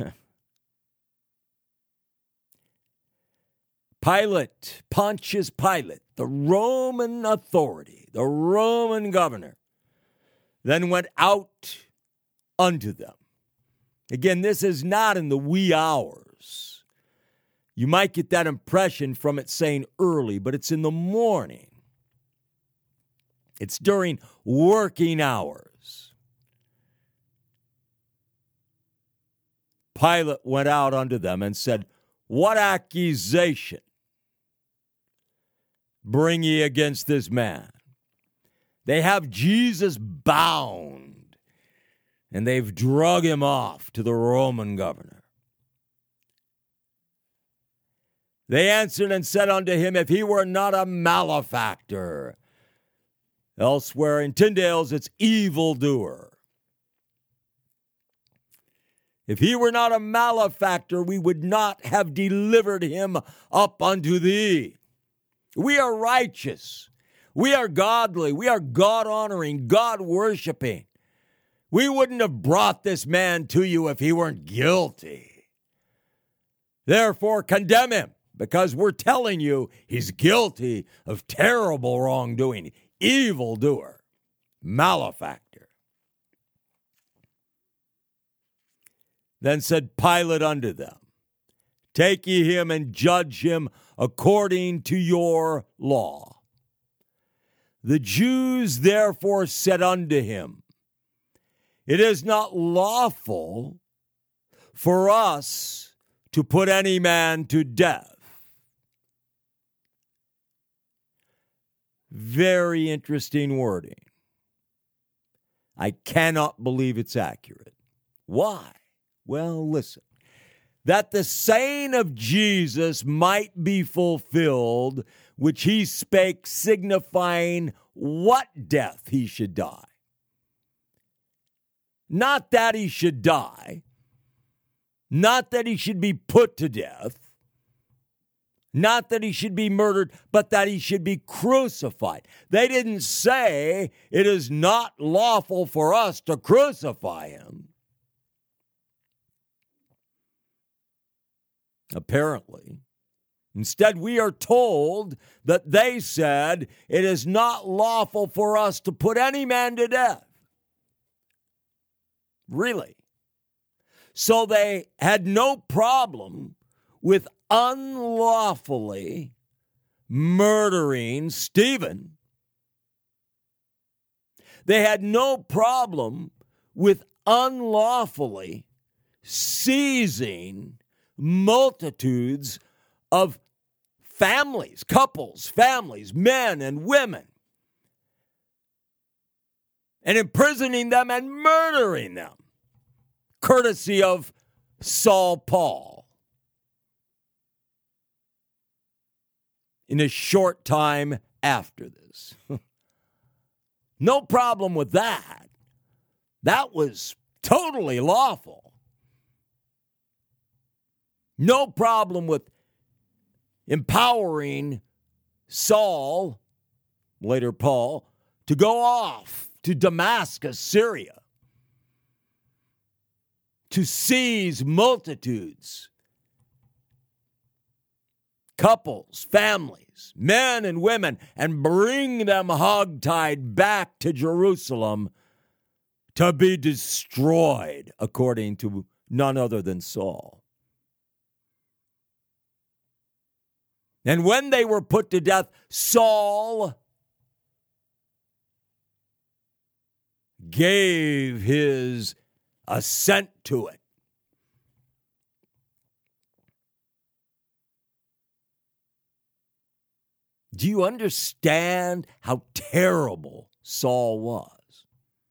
S1: Pilate, Pontius Pilate, the Roman authority, the Roman governor, then went out unto them. Again, this is not in the wee hours. You might get that impression from it saying early, but it's in the morning. It's during working hours. Pilate went out unto them and said, What accusation bring ye against this man? They have Jesus bound, and they've drug him off to the Roman governor. They answered and said unto him, If he were not a malefactor. Elsewhere in Tyndale's, it's evildoer. If he were not a malefactor, we would not have delivered him up unto thee. We are righteous. We are godly. We are God-honoring, God-worshiping. We wouldn't have brought this man to you if he weren't guilty. Therefore, condemn him, because we're telling you he's guilty of terrible wrongdoing, evildoer, malefactor. Then said Pilate unto them, Take ye him and judge him according to your law. The Jews therefore said unto him, It is not lawful for us to put any man to death. Very interesting wording. I cannot believe it's accurate. Why? Well, listen. that the saying of Jesus might be fulfilled, which he spake, signifying what death he should die. Not that he should die, not that he should be put to death, not that he should be murdered, but that he should be crucified. They didn't say it is not lawful for us to crucify him. Apparently. Instead, we are told that they said it is not lawful for us to put any man to death. Really? So they had no problem with unlawfully murdering Stephen. They had no problem with unlawfully seizing multitudes of families, couples, families, men and women, and imprisoning them and murdering them, courtesy of Saul Paul. In a short time after this. No problem with that. That was totally lawful. No problem with empowering Saul, later Paul, to go off to Damascus, Syria, to seize multitudes, couples, families, men and women, and bring them hogtied back to Jerusalem to be destroyed, according to none other than Saul. And when they were put to death, Saul gave his assent to it. Do you understand how terrible Saul was?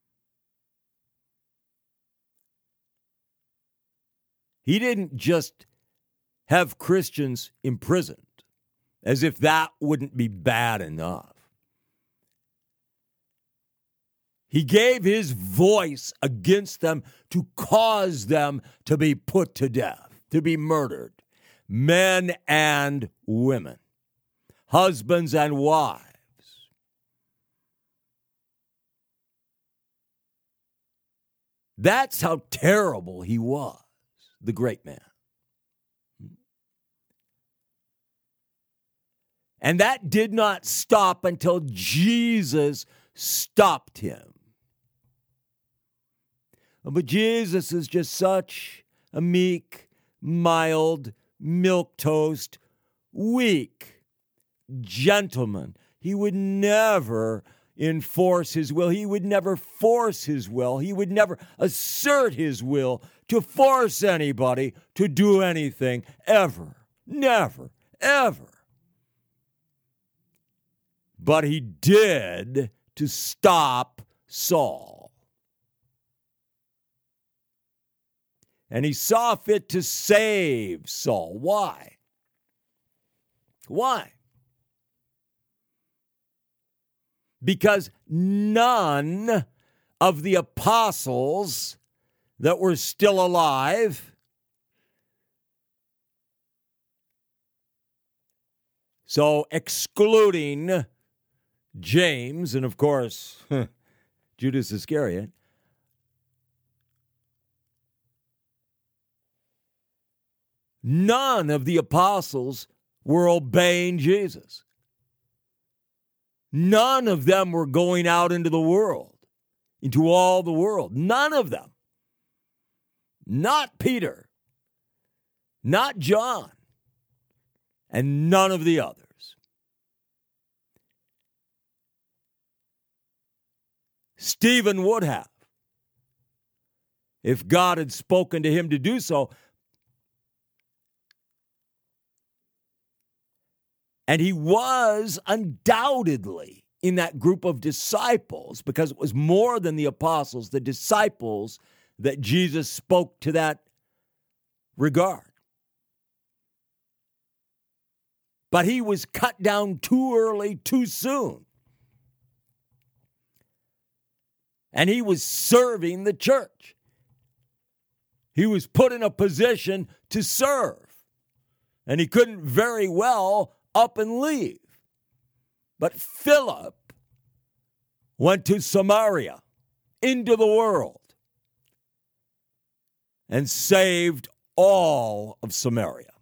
S1: He didn't just have Christians imprisoned, as if that wouldn't be bad enough. He gave his voice against them to cause them to be put to death, to be murdered, men and women, husbands and wives. That's how terrible he was, the great man. And that did not stop until Jesus stopped him. But Jesus is just such a meek, mild, milquetoast, weak gentleman. He would never enforce his will. He would never force his will. He would never assert his will to force anybody to do anything, ever. Never, ever. But he did to stop Saul. And he saw fit to save Saul. Why? Why? Because none of the apostles that were still alive, so excluding James and, of course, Judas Iscariot, none of the apostles were obeying Jesus. None of them were going out into the world, into all the world. None of them. Not Peter, not John, and none of the others. Stephen would have, if God had spoken to him to do so. And he was undoubtedly in that group of disciples, because it was more than the apostles, the disciples, that Jesus spoke to that regard. but he was cut down too early, too soon. And he was serving the church. He was put in a position to serve. And he couldn't very well up and leave. But Philip went to Samaria, into the world, and saved all of Samaria.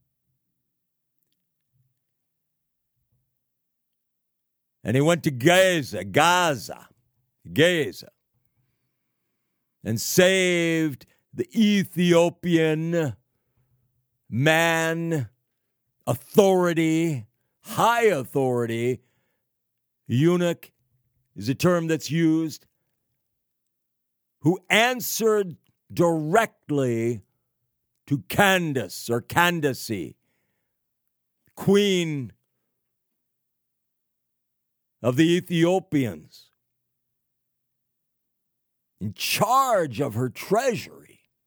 S1: And he went to Gaza, Gaza, Gaza, and saved the Ethiopian man, authority, high authority, eunuch is a term that's used, who answered directly to Candace or Candace, queen of the Ethiopians, in charge of her treasury.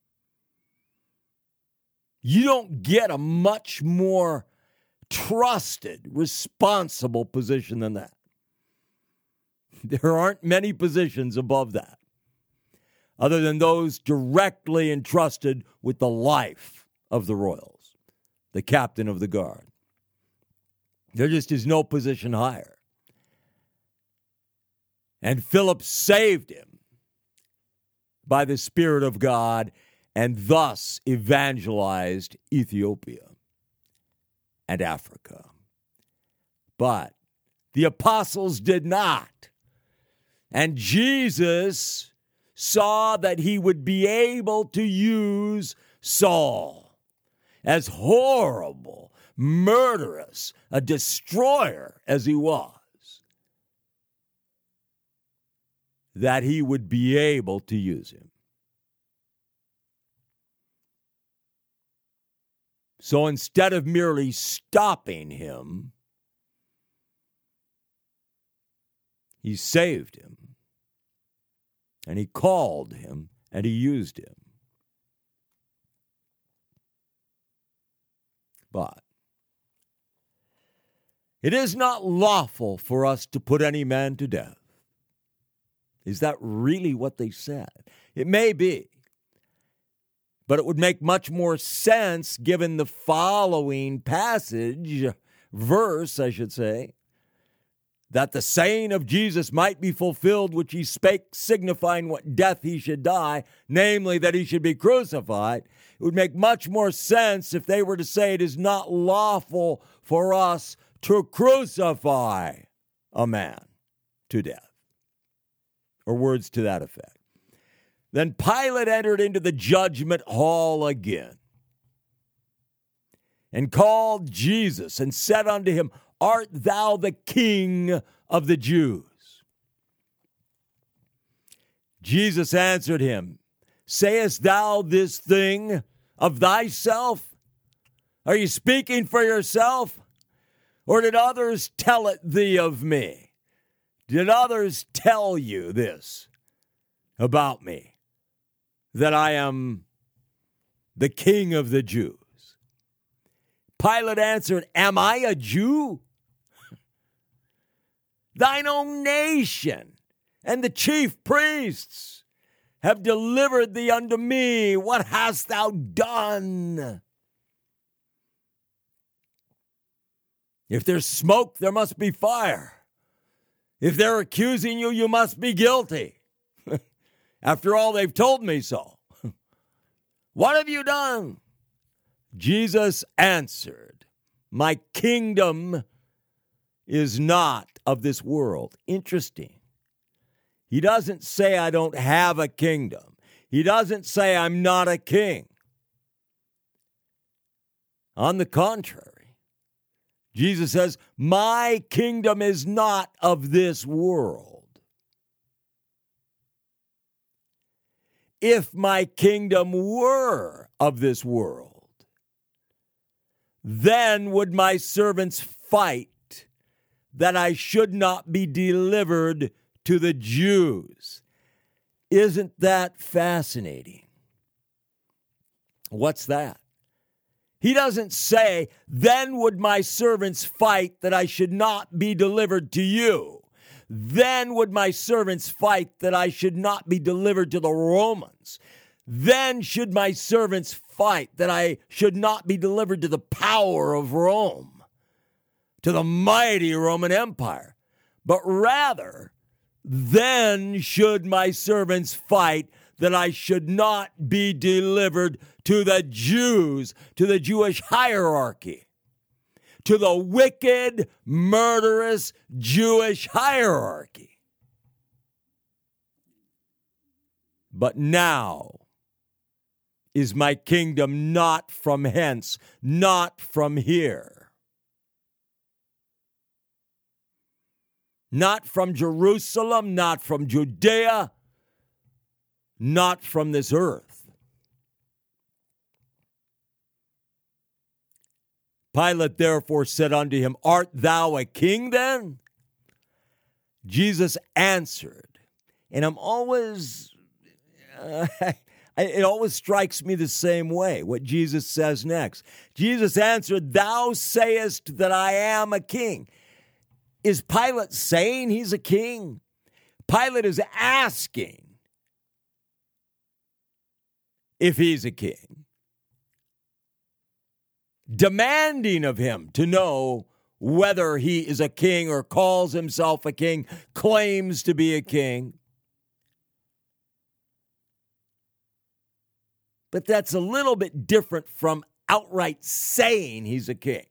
S1: You don't get a much more trusted, responsible position than that. There aren't many positions above that, other than those directly entrusted with the life of the royals, the captain of the guard. There just is no position higher. And Philip saved him by the Spirit of God, and thus evangelized Ethiopia and Africa. But the apostles did not. And Jesus saw that he would be able to use Saul, as horrible, murderous, a destroyer as he was, that he would be able to use him. So instead of merely stopping him, he saved him, and he called him, and he used him. But it is not lawful for us to put any man to death. Is that really what they said? It may be. But it would make much more sense given the following passage, verse, I should say, that the saying of Jesus might be fulfilled, which he spake, signifying what death he should die, namely that he should be crucified. It would make much more sense if they were to say it is not lawful for us to crucify a man to death, or words to that effect. Then Pilate entered into the judgment hall again, and called Jesus, and said unto him, Art thou the King of the Jews? Jesus answered him, Sayest thou this thing of thyself? Are you speaking for yourself? Or did others tell it thee of me? Did others tell you this about me? That I am the King of the Jews? Pilate answered, Am I a Jew? Thine own nation and the chief priests have delivered thee unto me. What hast thou done? If there's smoke, there must be fire. If they're accusing you, you must be guilty. After all, they've told me so. What have you done? Jesus answered, My kingdom is not of this world. Interesting. He doesn't say I don't have a kingdom. He doesn't say I'm not a king. On the contrary, Jesus says, My kingdom is not of this world. If my kingdom were of this world, then would my servants fight that I should not be delivered to the Jews. Isn't that fascinating? What's that? He doesn't say, then would my servants fight that I should not be delivered to you. Then would my servants fight that I should not be delivered to the Romans. Then should my servants fight that I should not be delivered to the power of Rome, to the mighty Roman Empire. But rather, then should my servants fight that I should not be delivered to the Jews, to the Jewish hierarchy, to the wicked, murderous Jewish hierarchy. But now is my kingdom not from hence, not from here, not from Jerusalem, not from Judea, not from this earth. Pilate therefore said unto him, art thou a king then? Jesus answered, and I'm always, uh, it always strikes me the same way, what Jesus says next. Jesus answered, thou sayest that I am a king. Is Pilate saying he's a king? Pilate is asking if he's a king, demanding of him to know whether he is a king or calls himself a king, claims to be a king. But that's a little bit different from outright saying he's a king.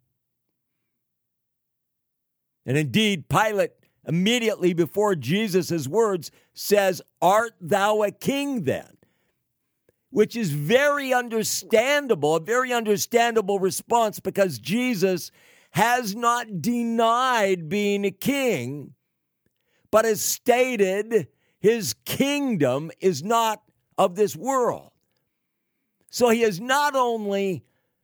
S1: And indeed, Pilate, immediately before Jesus' words, says, art thou a king then? Which is very understandable, a very understandable response, because Jesus has not denied being a king, but has stated his kingdom is not of this world. So he has not only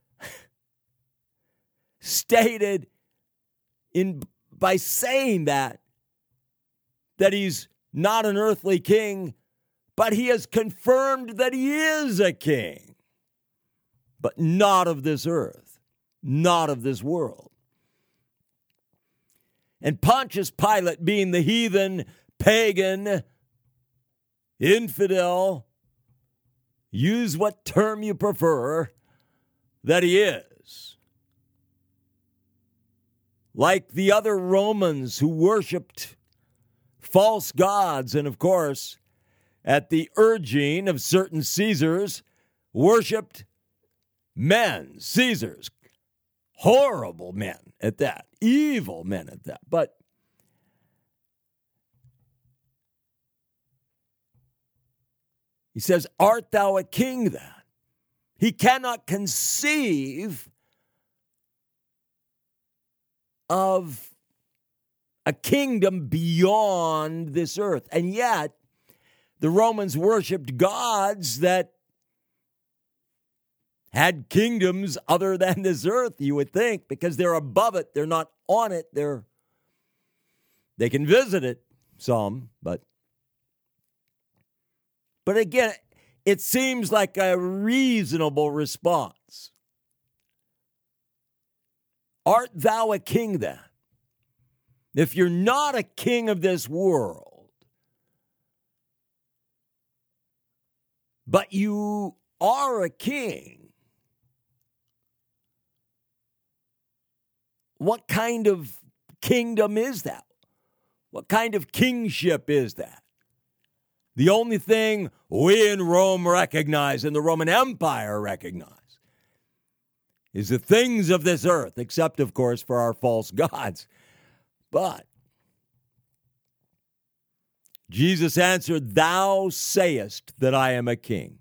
S1: stated in by saying that, that he's not an earthly king, but he has confirmed that he is a king, but not of this earth, not of this world. And Pontius Pilate, being the heathen, pagan, infidel, use what term you prefer, that he is, like the other Romans who worshipped false gods, and of course, at the urging of certain Caesars, worshipped men, Caesars, horrible men at that, evil men at that. But he says, art thou a king then? He cannot conceive of a kingdom beyond this earth. And yet, the Romans worshipped gods that had kingdoms other than this earth, you would think, because they're above it. They're not on it. They're, they can visit it, some, but But again, it seems like a reasonable response. Art thou a king then? If you're not a king of this world, but you are a king, what kind of kingdom is that? What kind of kingship is that? The only thing we in Rome recognize and the Roman Empire recognize is the things of this earth, except, of course, for our false gods. But Jesus answered, thou sayest that I am a king.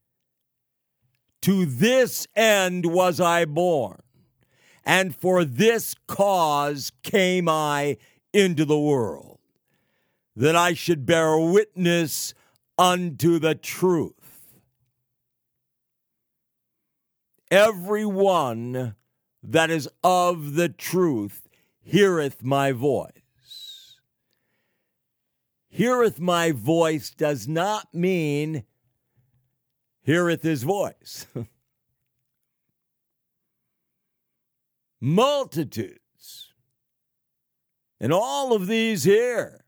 S1: To this end was I born, and for this cause came I into the world, that I should bear witness unto the truth. Everyone that is of the truth heareth my voice. Heareth my voice does not mean heareth his voice. multitudes. And all of these here,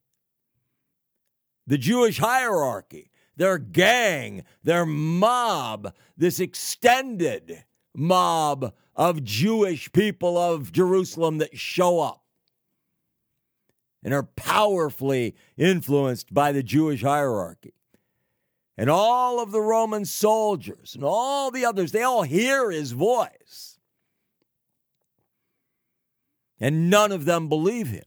S1: the Jewish hierarchy, their gang, their mob, this extended mob of Jewish people of Jerusalem that show up and are powerfully influenced by the Jewish hierarchy. And all of the Roman soldiers and all the others, they all hear his voice. And none of them believe him.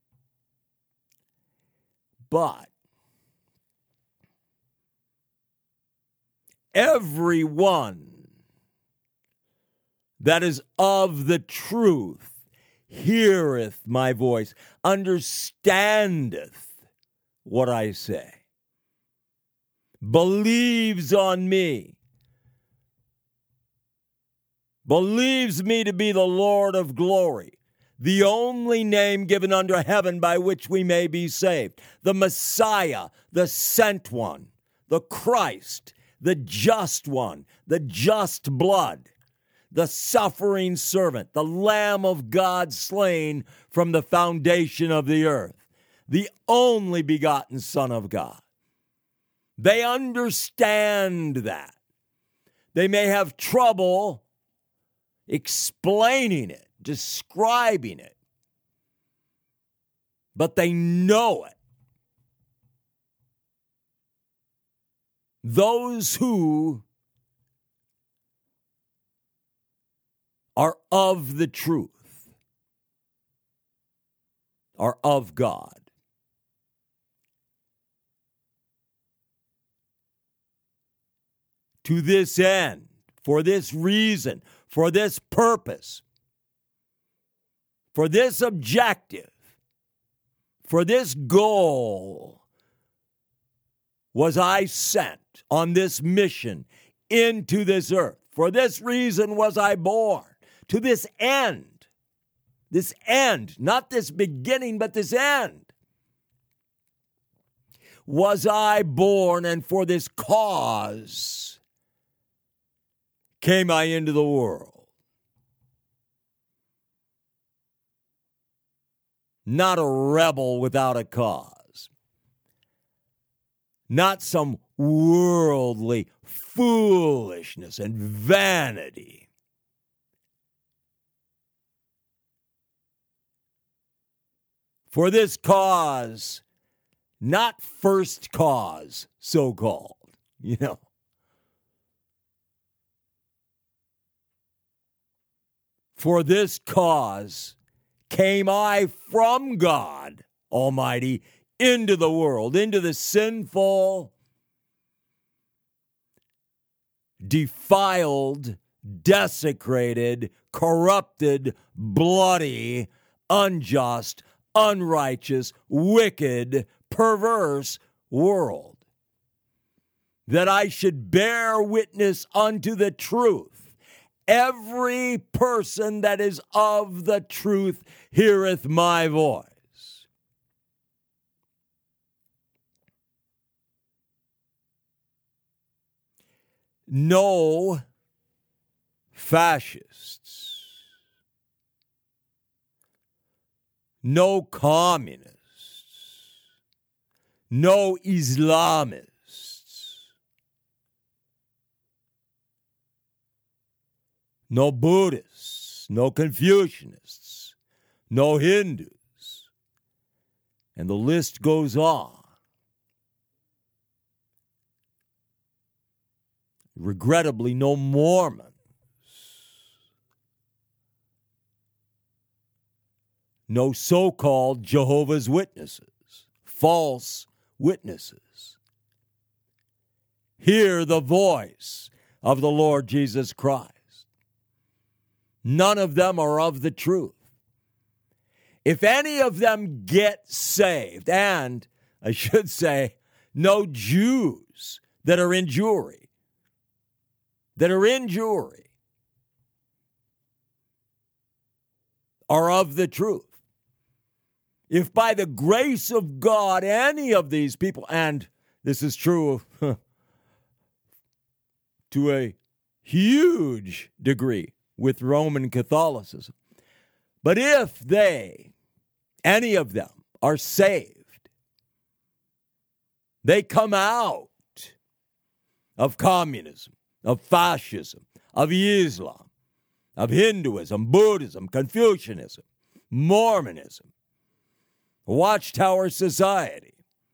S1: But everyone that is of the truth heareth my voice, understandeth what I say, believes on me, believes me to be the Lord of glory, the only name given under heaven by which we may be saved, the Messiah, the sent one, the Christ, the just one, the just blood, the suffering servant, the Lamb of God slain from the foundation of the earth, the only begotten Son of God. They understand that. They may have trouble explaining it, describing it, but they know it. Those who are of the truth are of God. To this end, for this reason, for this purpose, for this objective, for this goal, was I sent on this mission into this earth. For this reason was I born. To this end, this end, not this beginning, but this end, was I born, and for this cause came I into the world. Not a rebel without a cause. Not some worldly foolishness and vanity. For this cause, not first cause, so-called, you know. For this cause came I from God Almighty into the world, into the sinful, defiled, desecrated, corrupted, bloody, unjust, unrighteous, wicked, perverse world, that I should bear witness unto the truth. Every person that is of the truth heareth my voice. No fascists, no communists, no Islamists, no Buddhists, no Confucianists, no Hindus, and the list goes on. Regrettably, no Mormons, no so-called Jehovah's Witnesses, false witnesses. Hear the voice of the Lord Jesus Christ. None of them are of the truth. If any of them get saved, and I should say, no Jews that are in Jewry, that are in Jewry, are of the truth. If by the grace of God, any of these people, and this is true to a huge degree with Roman Catholicism. But if they, any of them, are saved, they come out of communism, of fascism, of Islam, of Hinduism, Buddhism, Confucianism, Mormonism, Watchtower Society.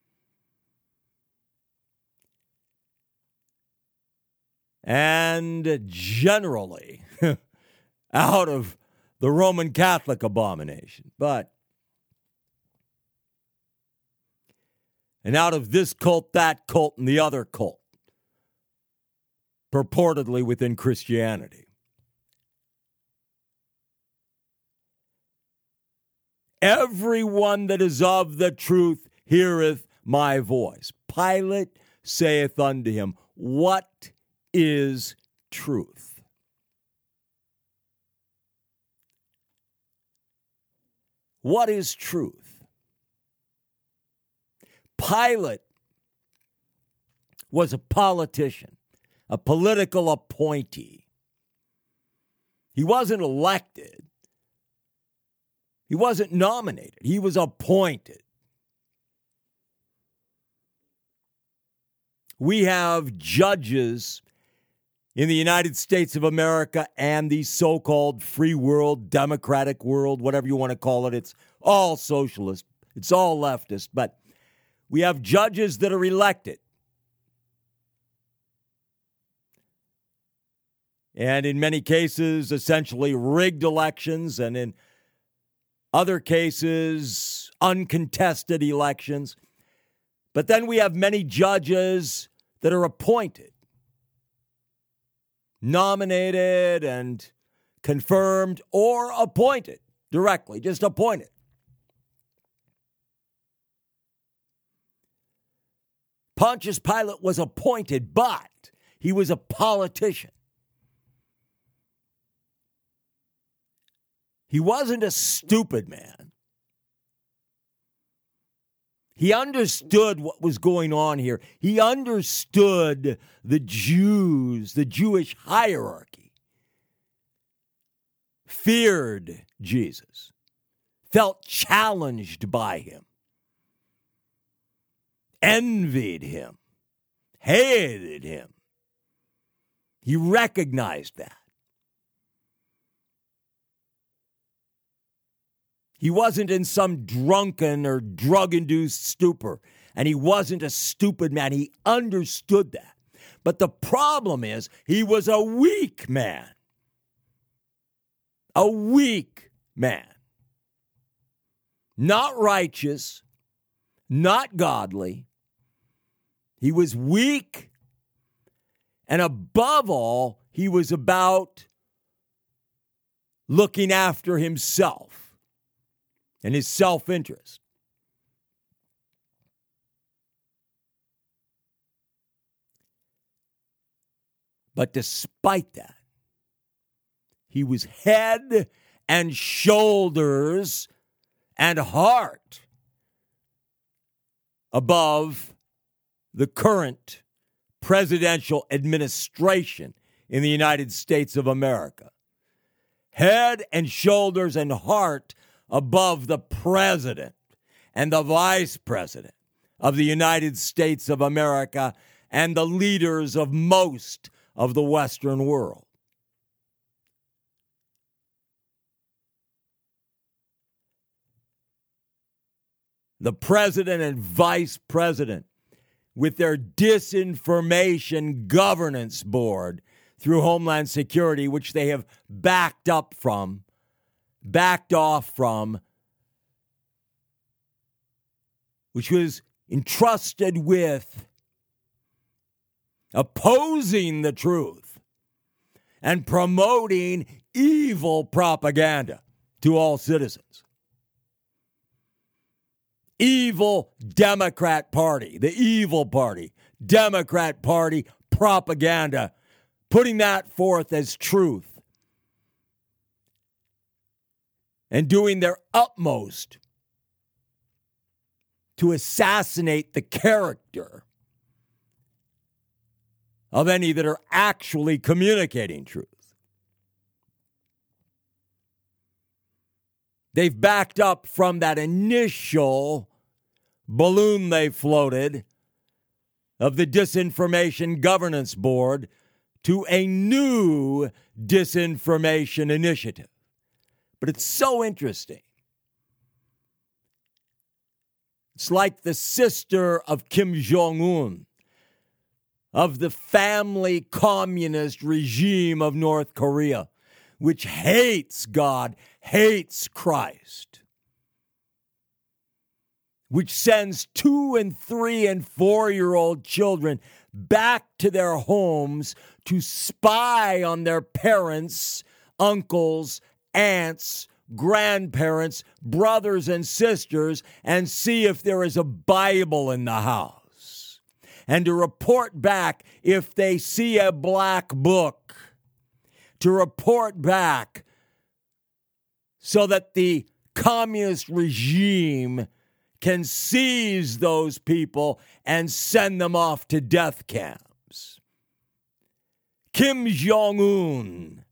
S1: And generally out of the Roman Catholic abomination. But, and out of this cult, that cult, and the other cult, purportedly within Christianity. Everyone that is of the truth heareth my voice. Pilate saith unto him, what is truth? What is truth? Pilate was a politician, a political appointee. He wasn't elected. He wasn't nominated. He was appointed. We have judges in the United States of America and the so-called free world, democratic world, whatever you want to call it. It's all socialist. It's all leftist. But we have judges that are elected. And in many cases, essentially rigged elections, and in other cases, uncontested elections. But then we have many judges that are appointed, nominated and confirmed, or appointed directly, just appointed. Pontius Pilate was appointed, but he was a politician. He wasn't a stupid man. He understood what was going on here. He understood the Jews, the Jewish hierarchy, feared Jesus, felt challenged by him, envied him, hated him. He recognized that. He wasn't in some drunken or drug-induced stupor, and he wasn't a stupid man. He understood that. But the problem is, he was a weak man. A weak man. Not righteous, not godly. He was weak, and above all, he was about looking after himself and his self-interest. But despite that, he was head and shoulders and heart above the current presidential administration in the United States of America. Head and shoulders and heart above the president and the vice president of the United States of America and the leaders of most of the Western world. The president and vice president, with their disinformation governance board through Homeland Security, which they have backed up from, backed off from, which was entrusted with opposing the truth and promoting evil propaganda to all citizens. Evil Democrat Party, the evil party, Democrat Party propaganda, putting that forth as truth and doing their utmost to assassinate the character of any that are actually communicating truth. They've backed up from that initial balloon they floated of the Disinformation Governance Board to a new disinformation initiative. But it's so interesting. It's like the sister of Kim Jong-un, of the family communist regime of North Korea, which hates God, hates Christ, which sends two and three and four-year-old children back to their homes to spy on their parents, uncles, aunts, grandparents, brothers and sisters, and see if there is a Bible in the house, and to report back if they see a black book, to report back so that the communist regime can seize those people and send them off to death camps. Kim Jong-un,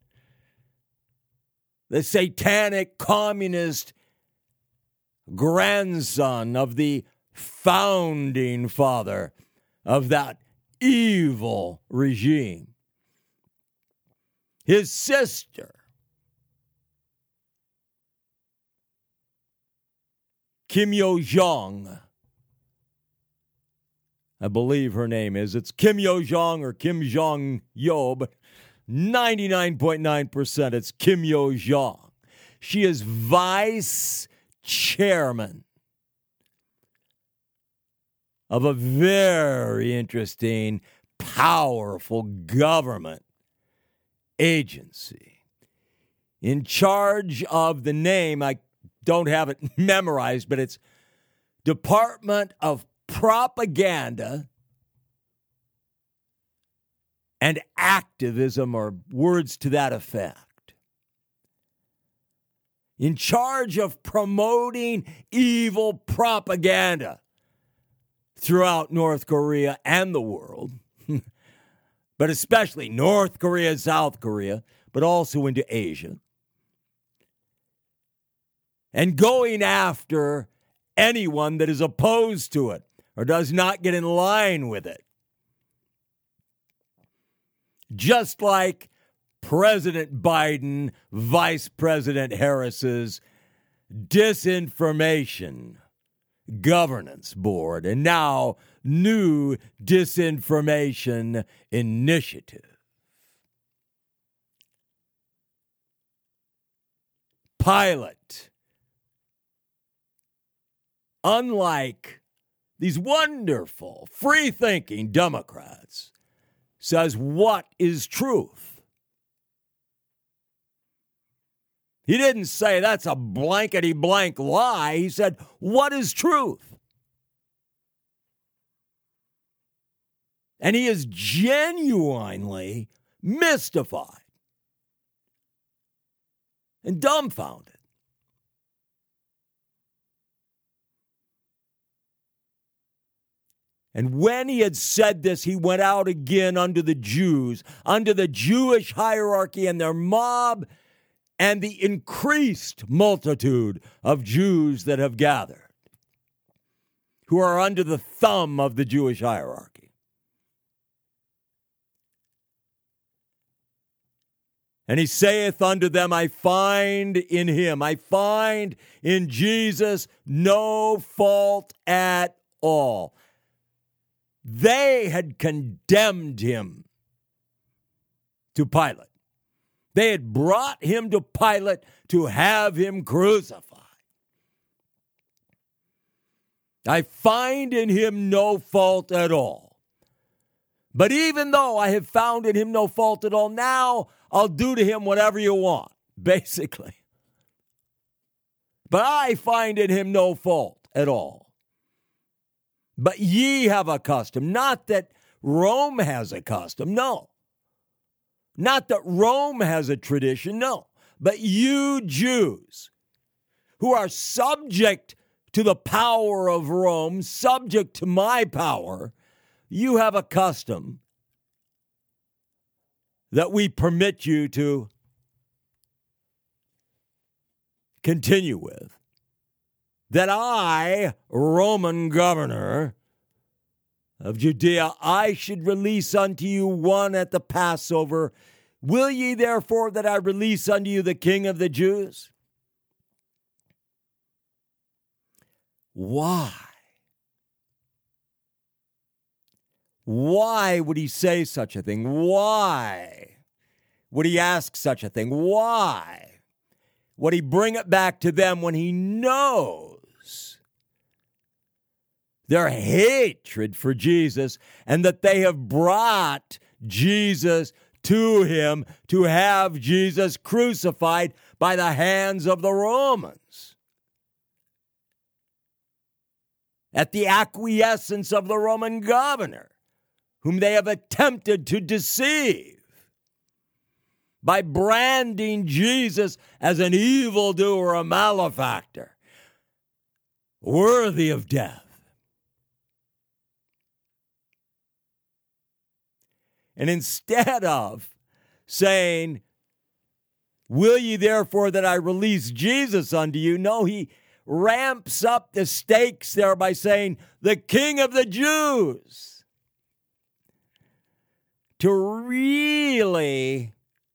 S1: the satanic communist grandson of the founding father of that evil regime. His sister, Kim Yo-jong, I believe her name is. It's Kim Yo-jong or Kim Jong-yo, but ninety-nine point nine percent it's Kim Yo-jong. She is vice chairman of a very interesting, powerful government agency in charge of the name, I don't have it memorized, but it's Department of Propaganda and Activism, or words to that effect. In charge of promoting evil propaganda throughout North Korea and the world, but especially North Korea and South Korea, but also into Asia. And going after anyone that is opposed to it or does not get in line with it. Just like President Biden, Vice President Harris's Disinformation Governance Board, and now new Disinformation Initiative. Pilot, unlike these wonderful, free-thinking Democrats, says, what is truth? He didn't say that's a blankety-blank lie. He said, what is truth? And he is genuinely mystified and dumbfounded. And when he had said this, he went out again unto the Jews, unto the Jewish hierarchy and their mob, and the increased multitude of Jews that have gathered, who are under the thumb of the Jewish hierarchy. And he saith unto them, I find in him, I find in Jesus no fault at all. They had condemned him to Pilate. They had brought him to Pilate to have him crucified. I find in him no fault at all. But even though I have found in him no fault at all, now I'll do to him whatever you want, basically. But I find in him no fault at all. But ye have a custom, not that Rome has a custom, no. Not that Rome has a tradition, no. But you Jews, who are subject to the power of Rome, subject to my power, you have a custom that we permit you to continue with, that I, Roman governor of Judea, I should release unto you one at the Passover. Will ye therefore that I release unto you the King of the Jews? Why? Why would he say such a thing? Why would he ask such a thing? Why would he bring it back to them when he knows their hatred for Jesus and that they have brought Jesus to him to have Jesus crucified by the hands of the Romans? At the acquiescence of the Roman governor, whom they have attempted to deceive by branding Jesus as an evildoer, a malefactor, worthy of death. And instead of saying, will ye therefore that I release Jesus unto you? No, he ramps up the stakes there by saying, the King of the Jews. To really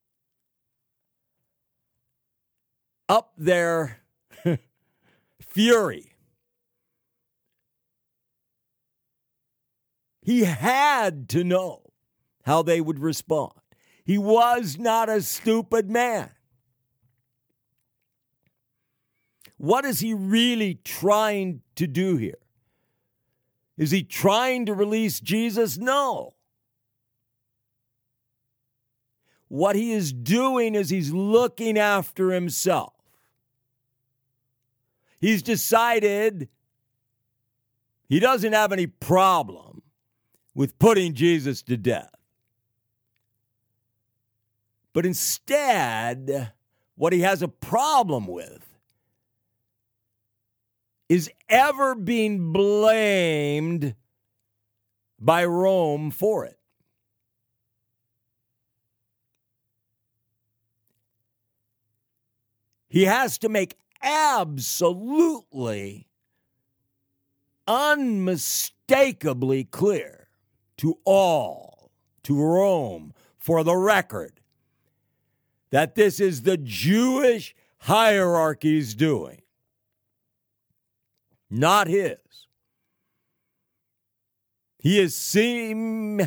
S1: up their fury. He had to know how they would respond. He was not a stupid man. What is he really trying to do here? Is he trying to release Jesus? No. What he is doing is he's looking after himself. He's decided he doesn't have any problem with putting Jesus to death. But instead, what he has a problem with is ever being blamed by Rome for it. He has to make absolutely, unmistakably clear to all, to Rome, for the record, that this is the Jewish hierarchy's doing, not his. He is seemingly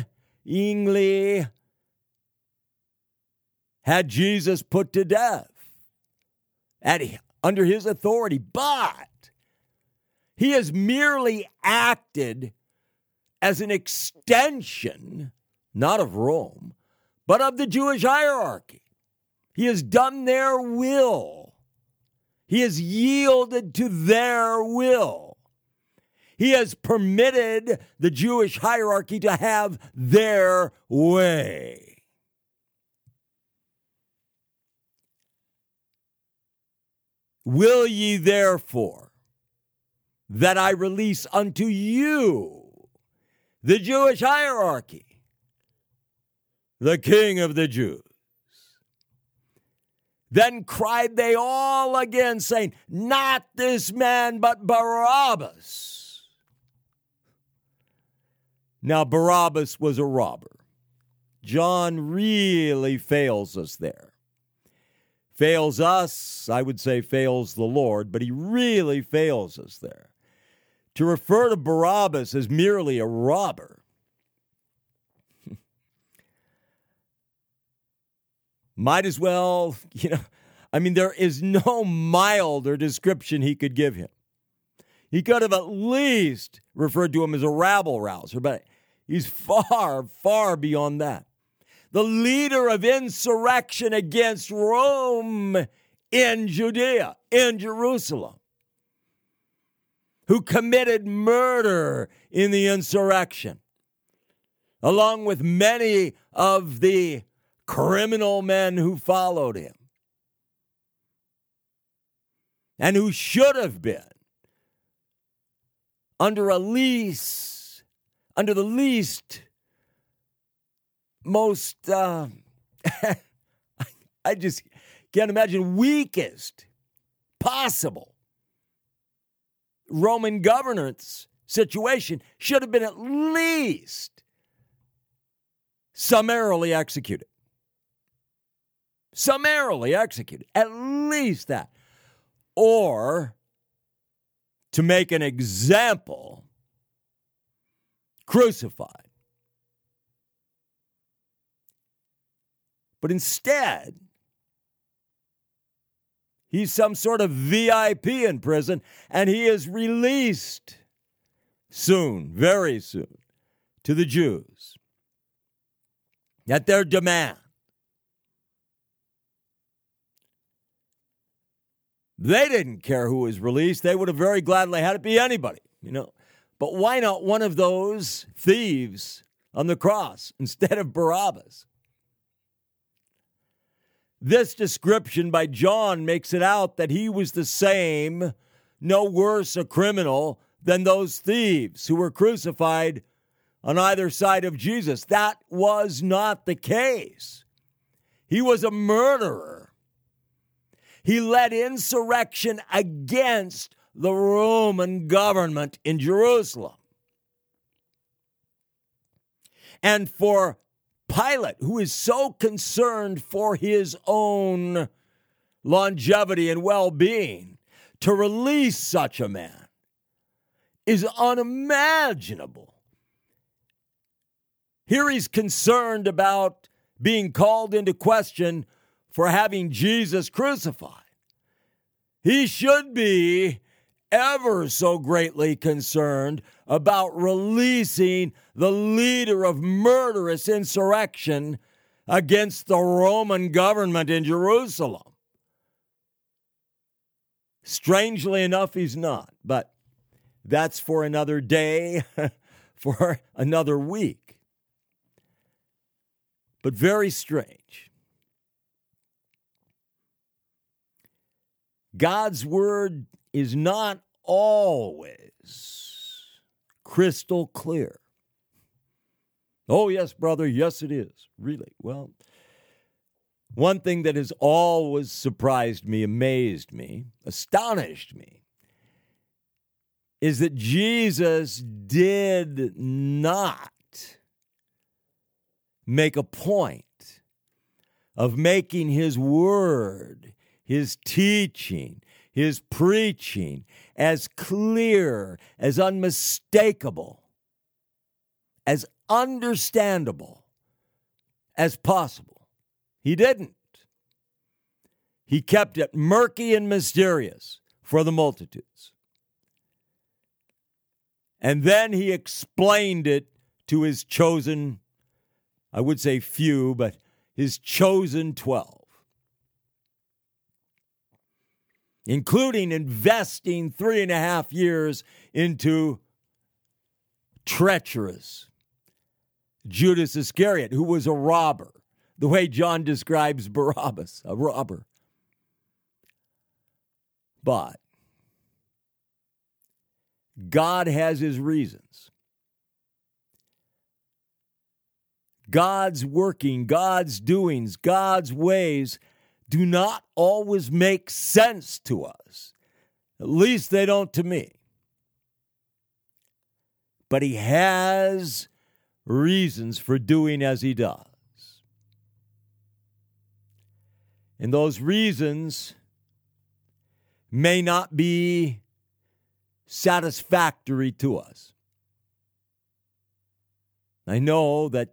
S1: had Jesus put to death at, under his authority, but he has merely acted as an extension, not of Rome, but of the Jewish hierarchy. He has done their will. He has yielded to their will. He has permitted the Jewish hierarchy to have their way. Will ye therefore that I release unto you the Jewish hierarchy, the King of the Jews? Then cried they all again, saying, not this man, but Barabbas. Now, Barabbas was a robber. John really fails us there. Fails us, I would say fails the Lord, but he really fails us there. To refer to Barabbas as merely a robber might as well, you know, I mean, there is no milder description he could give him. He could have at least referred to him as a rabble-rouser, but he's far, far beyond that. The leader of insurrection against Rome in Judea, in Jerusalem, who committed murder in the insurrection, along with many of the criminal men who followed him, and who should have been under a lease, under the least, most, uh, I just can't imagine, weakest possible Roman governance situation should have been at least summarily executed. Summarily executed. At least that. Or to make an example, crucified. But instead, he's some sort of V I P in prison, and he is released soon, very soon, to the Jews at their demand. They didn't care who was released. They would have very gladly had it be anybody, you know. But why not one of those thieves on the cross instead of Barabbas? This description by John makes it out that he was the same, no worse a criminal than those thieves who were crucified on either side of Jesus. That was not the case. He was a murderer. He led insurrection against the Roman government in Jerusalem. And for Pilate, who is so concerned for his own longevity and well-being, to release such a man is unimaginable. Here he's concerned about being called into question for having Jesus crucified. He should be ever so greatly concerned about releasing the leader of murderous insurrection against the Roman government in Jerusalem. Strangely enough, he's not, but that's for another day, for another week. But very strange. God's word is not always crystal clear. Oh, yes, brother, yes, it is. Really? Well, one thing that has always surprised me, amazed me, astonished me, is that Jesus did not make a point of making his word, his teaching, his preaching as clear, as unmistakable, as understandable as possible. He didn't. He kept it murky and mysterious for the multitudes. And then he explained it to his chosen, I would say few, but his chosen twelve. Including investing three and a half years into treacherous Judas Iscariot, who was a robber, the way John describes Barabbas, a robber. But God has his reasons. God's working, God's doings, God's ways do not always make sense to us. At least they don't to me. But he has reasons for doing as he does. And those reasons may not be satisfactory to us. I know that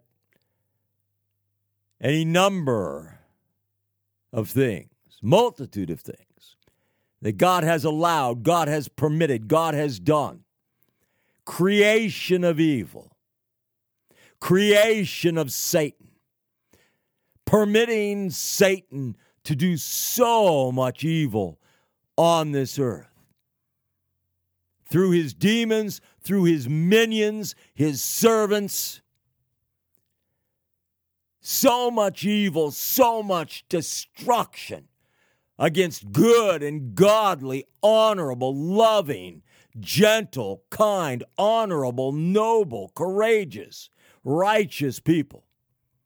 S1: any number of things, multitude of things, that God has allowed, God has permitted, God has done. Creation of evil, creation of Satan, permitting Satan to do so much evil on this earth. Through his demons, through his minions, his servants. So much evil, so much destruction against good and godly, honorable, loving, gentle, kind, honorable, noble, courageous, righteous people.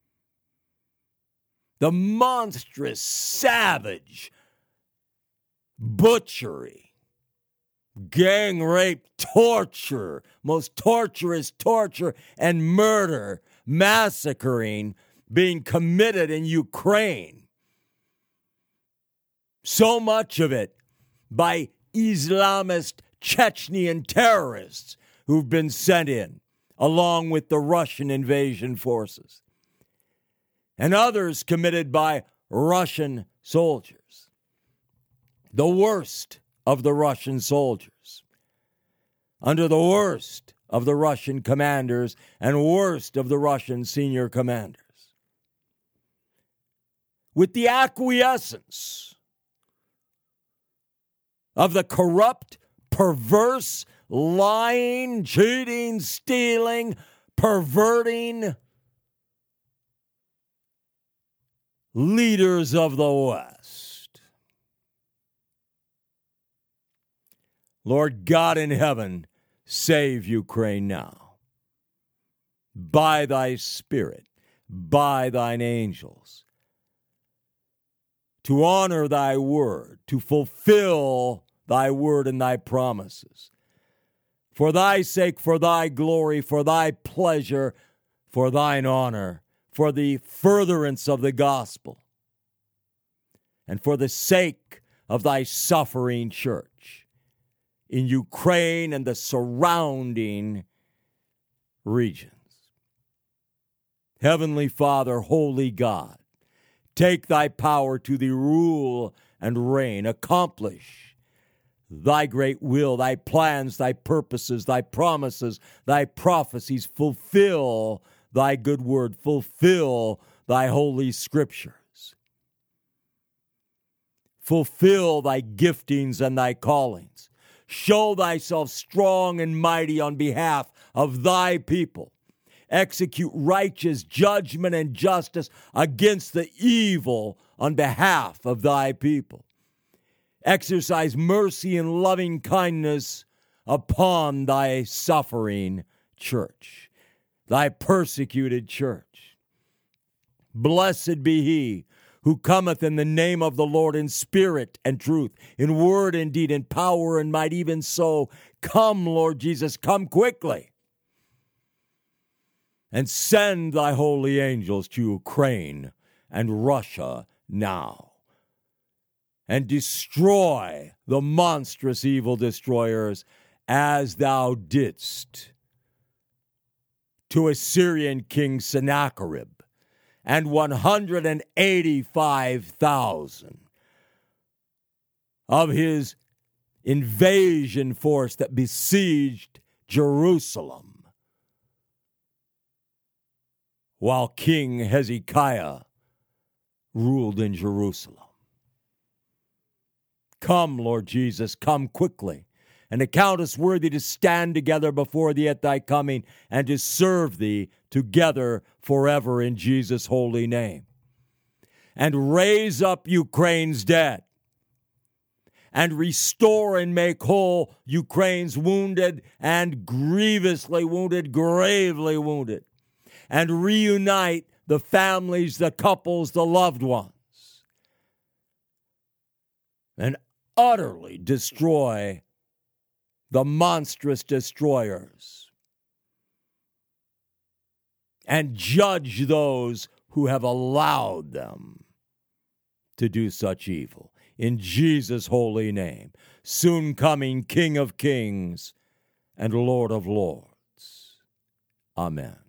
S1: The monstrous, savage, butchery, gang rape, torture, most torturous torture and murder, massacring being committed in Ukraine. So much of it by Islamist Chechnyan terrorists who've been sent in, along with the Russian invasion forces, and others committed by Russian soldiers. The worst of the Russian soldiers, under the worst of the Russian commanders and worst of the Russian senior commanders, with the acquiescence of the corrupt, perverse, lying, cheating, stealing, perverting leaders of the West. Lord God in heaven, save Ukraine now. By thy Spirit, by thine angels, to honor thy word, to fulfill thy word and thy promises. For thy sake, for thy glory, for thy pleasure, for thine honor, for the furtherance of the gospel, and for the sake of thy suffering church in Ukraine and the surrounding regions. Heavenly Father, holy God, take thy power to thee, rule and reign, accomplish thy great will, thy plans, thy purposes, thy promises, thy prophecies, fulfill thy good word, fulfill thy holy scriptures, fulfill thy giftings and thy callings, show thyself strong and mighty on behalf of thy people, execute righteous judgment and justice against the evil on behalf of thy people. Exercise mercy and loving kindness upon thy suffering church, thy persecuted church. Blessed be he who cometh in the name of the Lord in spirit and truth, in word and deed, in power and might. Even so, come, Lord Jesus, come quickly. And send thy holy angels to Ukraine and Russia now, and destroy the monstrous evil destroyers as thou didst to Assyrian king Sennacherib and one hundred eighty-five thousand of his invasion force that besieged Jerusalem, while King Hezekiah ruled in Jerusalem. Come, Lord Jesus, come quickly, and account us worthy to stand together before thee at thy coming, and to serve thee together forever in Jesus' holy name. And raise up Ukraine's dead, and restore and make whole Ukraine's wounded and grievously wounded, gravely wounded, and reunite the families, the couples, the loved ones, and utterly destroy the monstrous destroyers, and judge those who have allowed them to do such evil. In Jesus' holy name, soon coming King of Kings and Lord of Lords. Amen.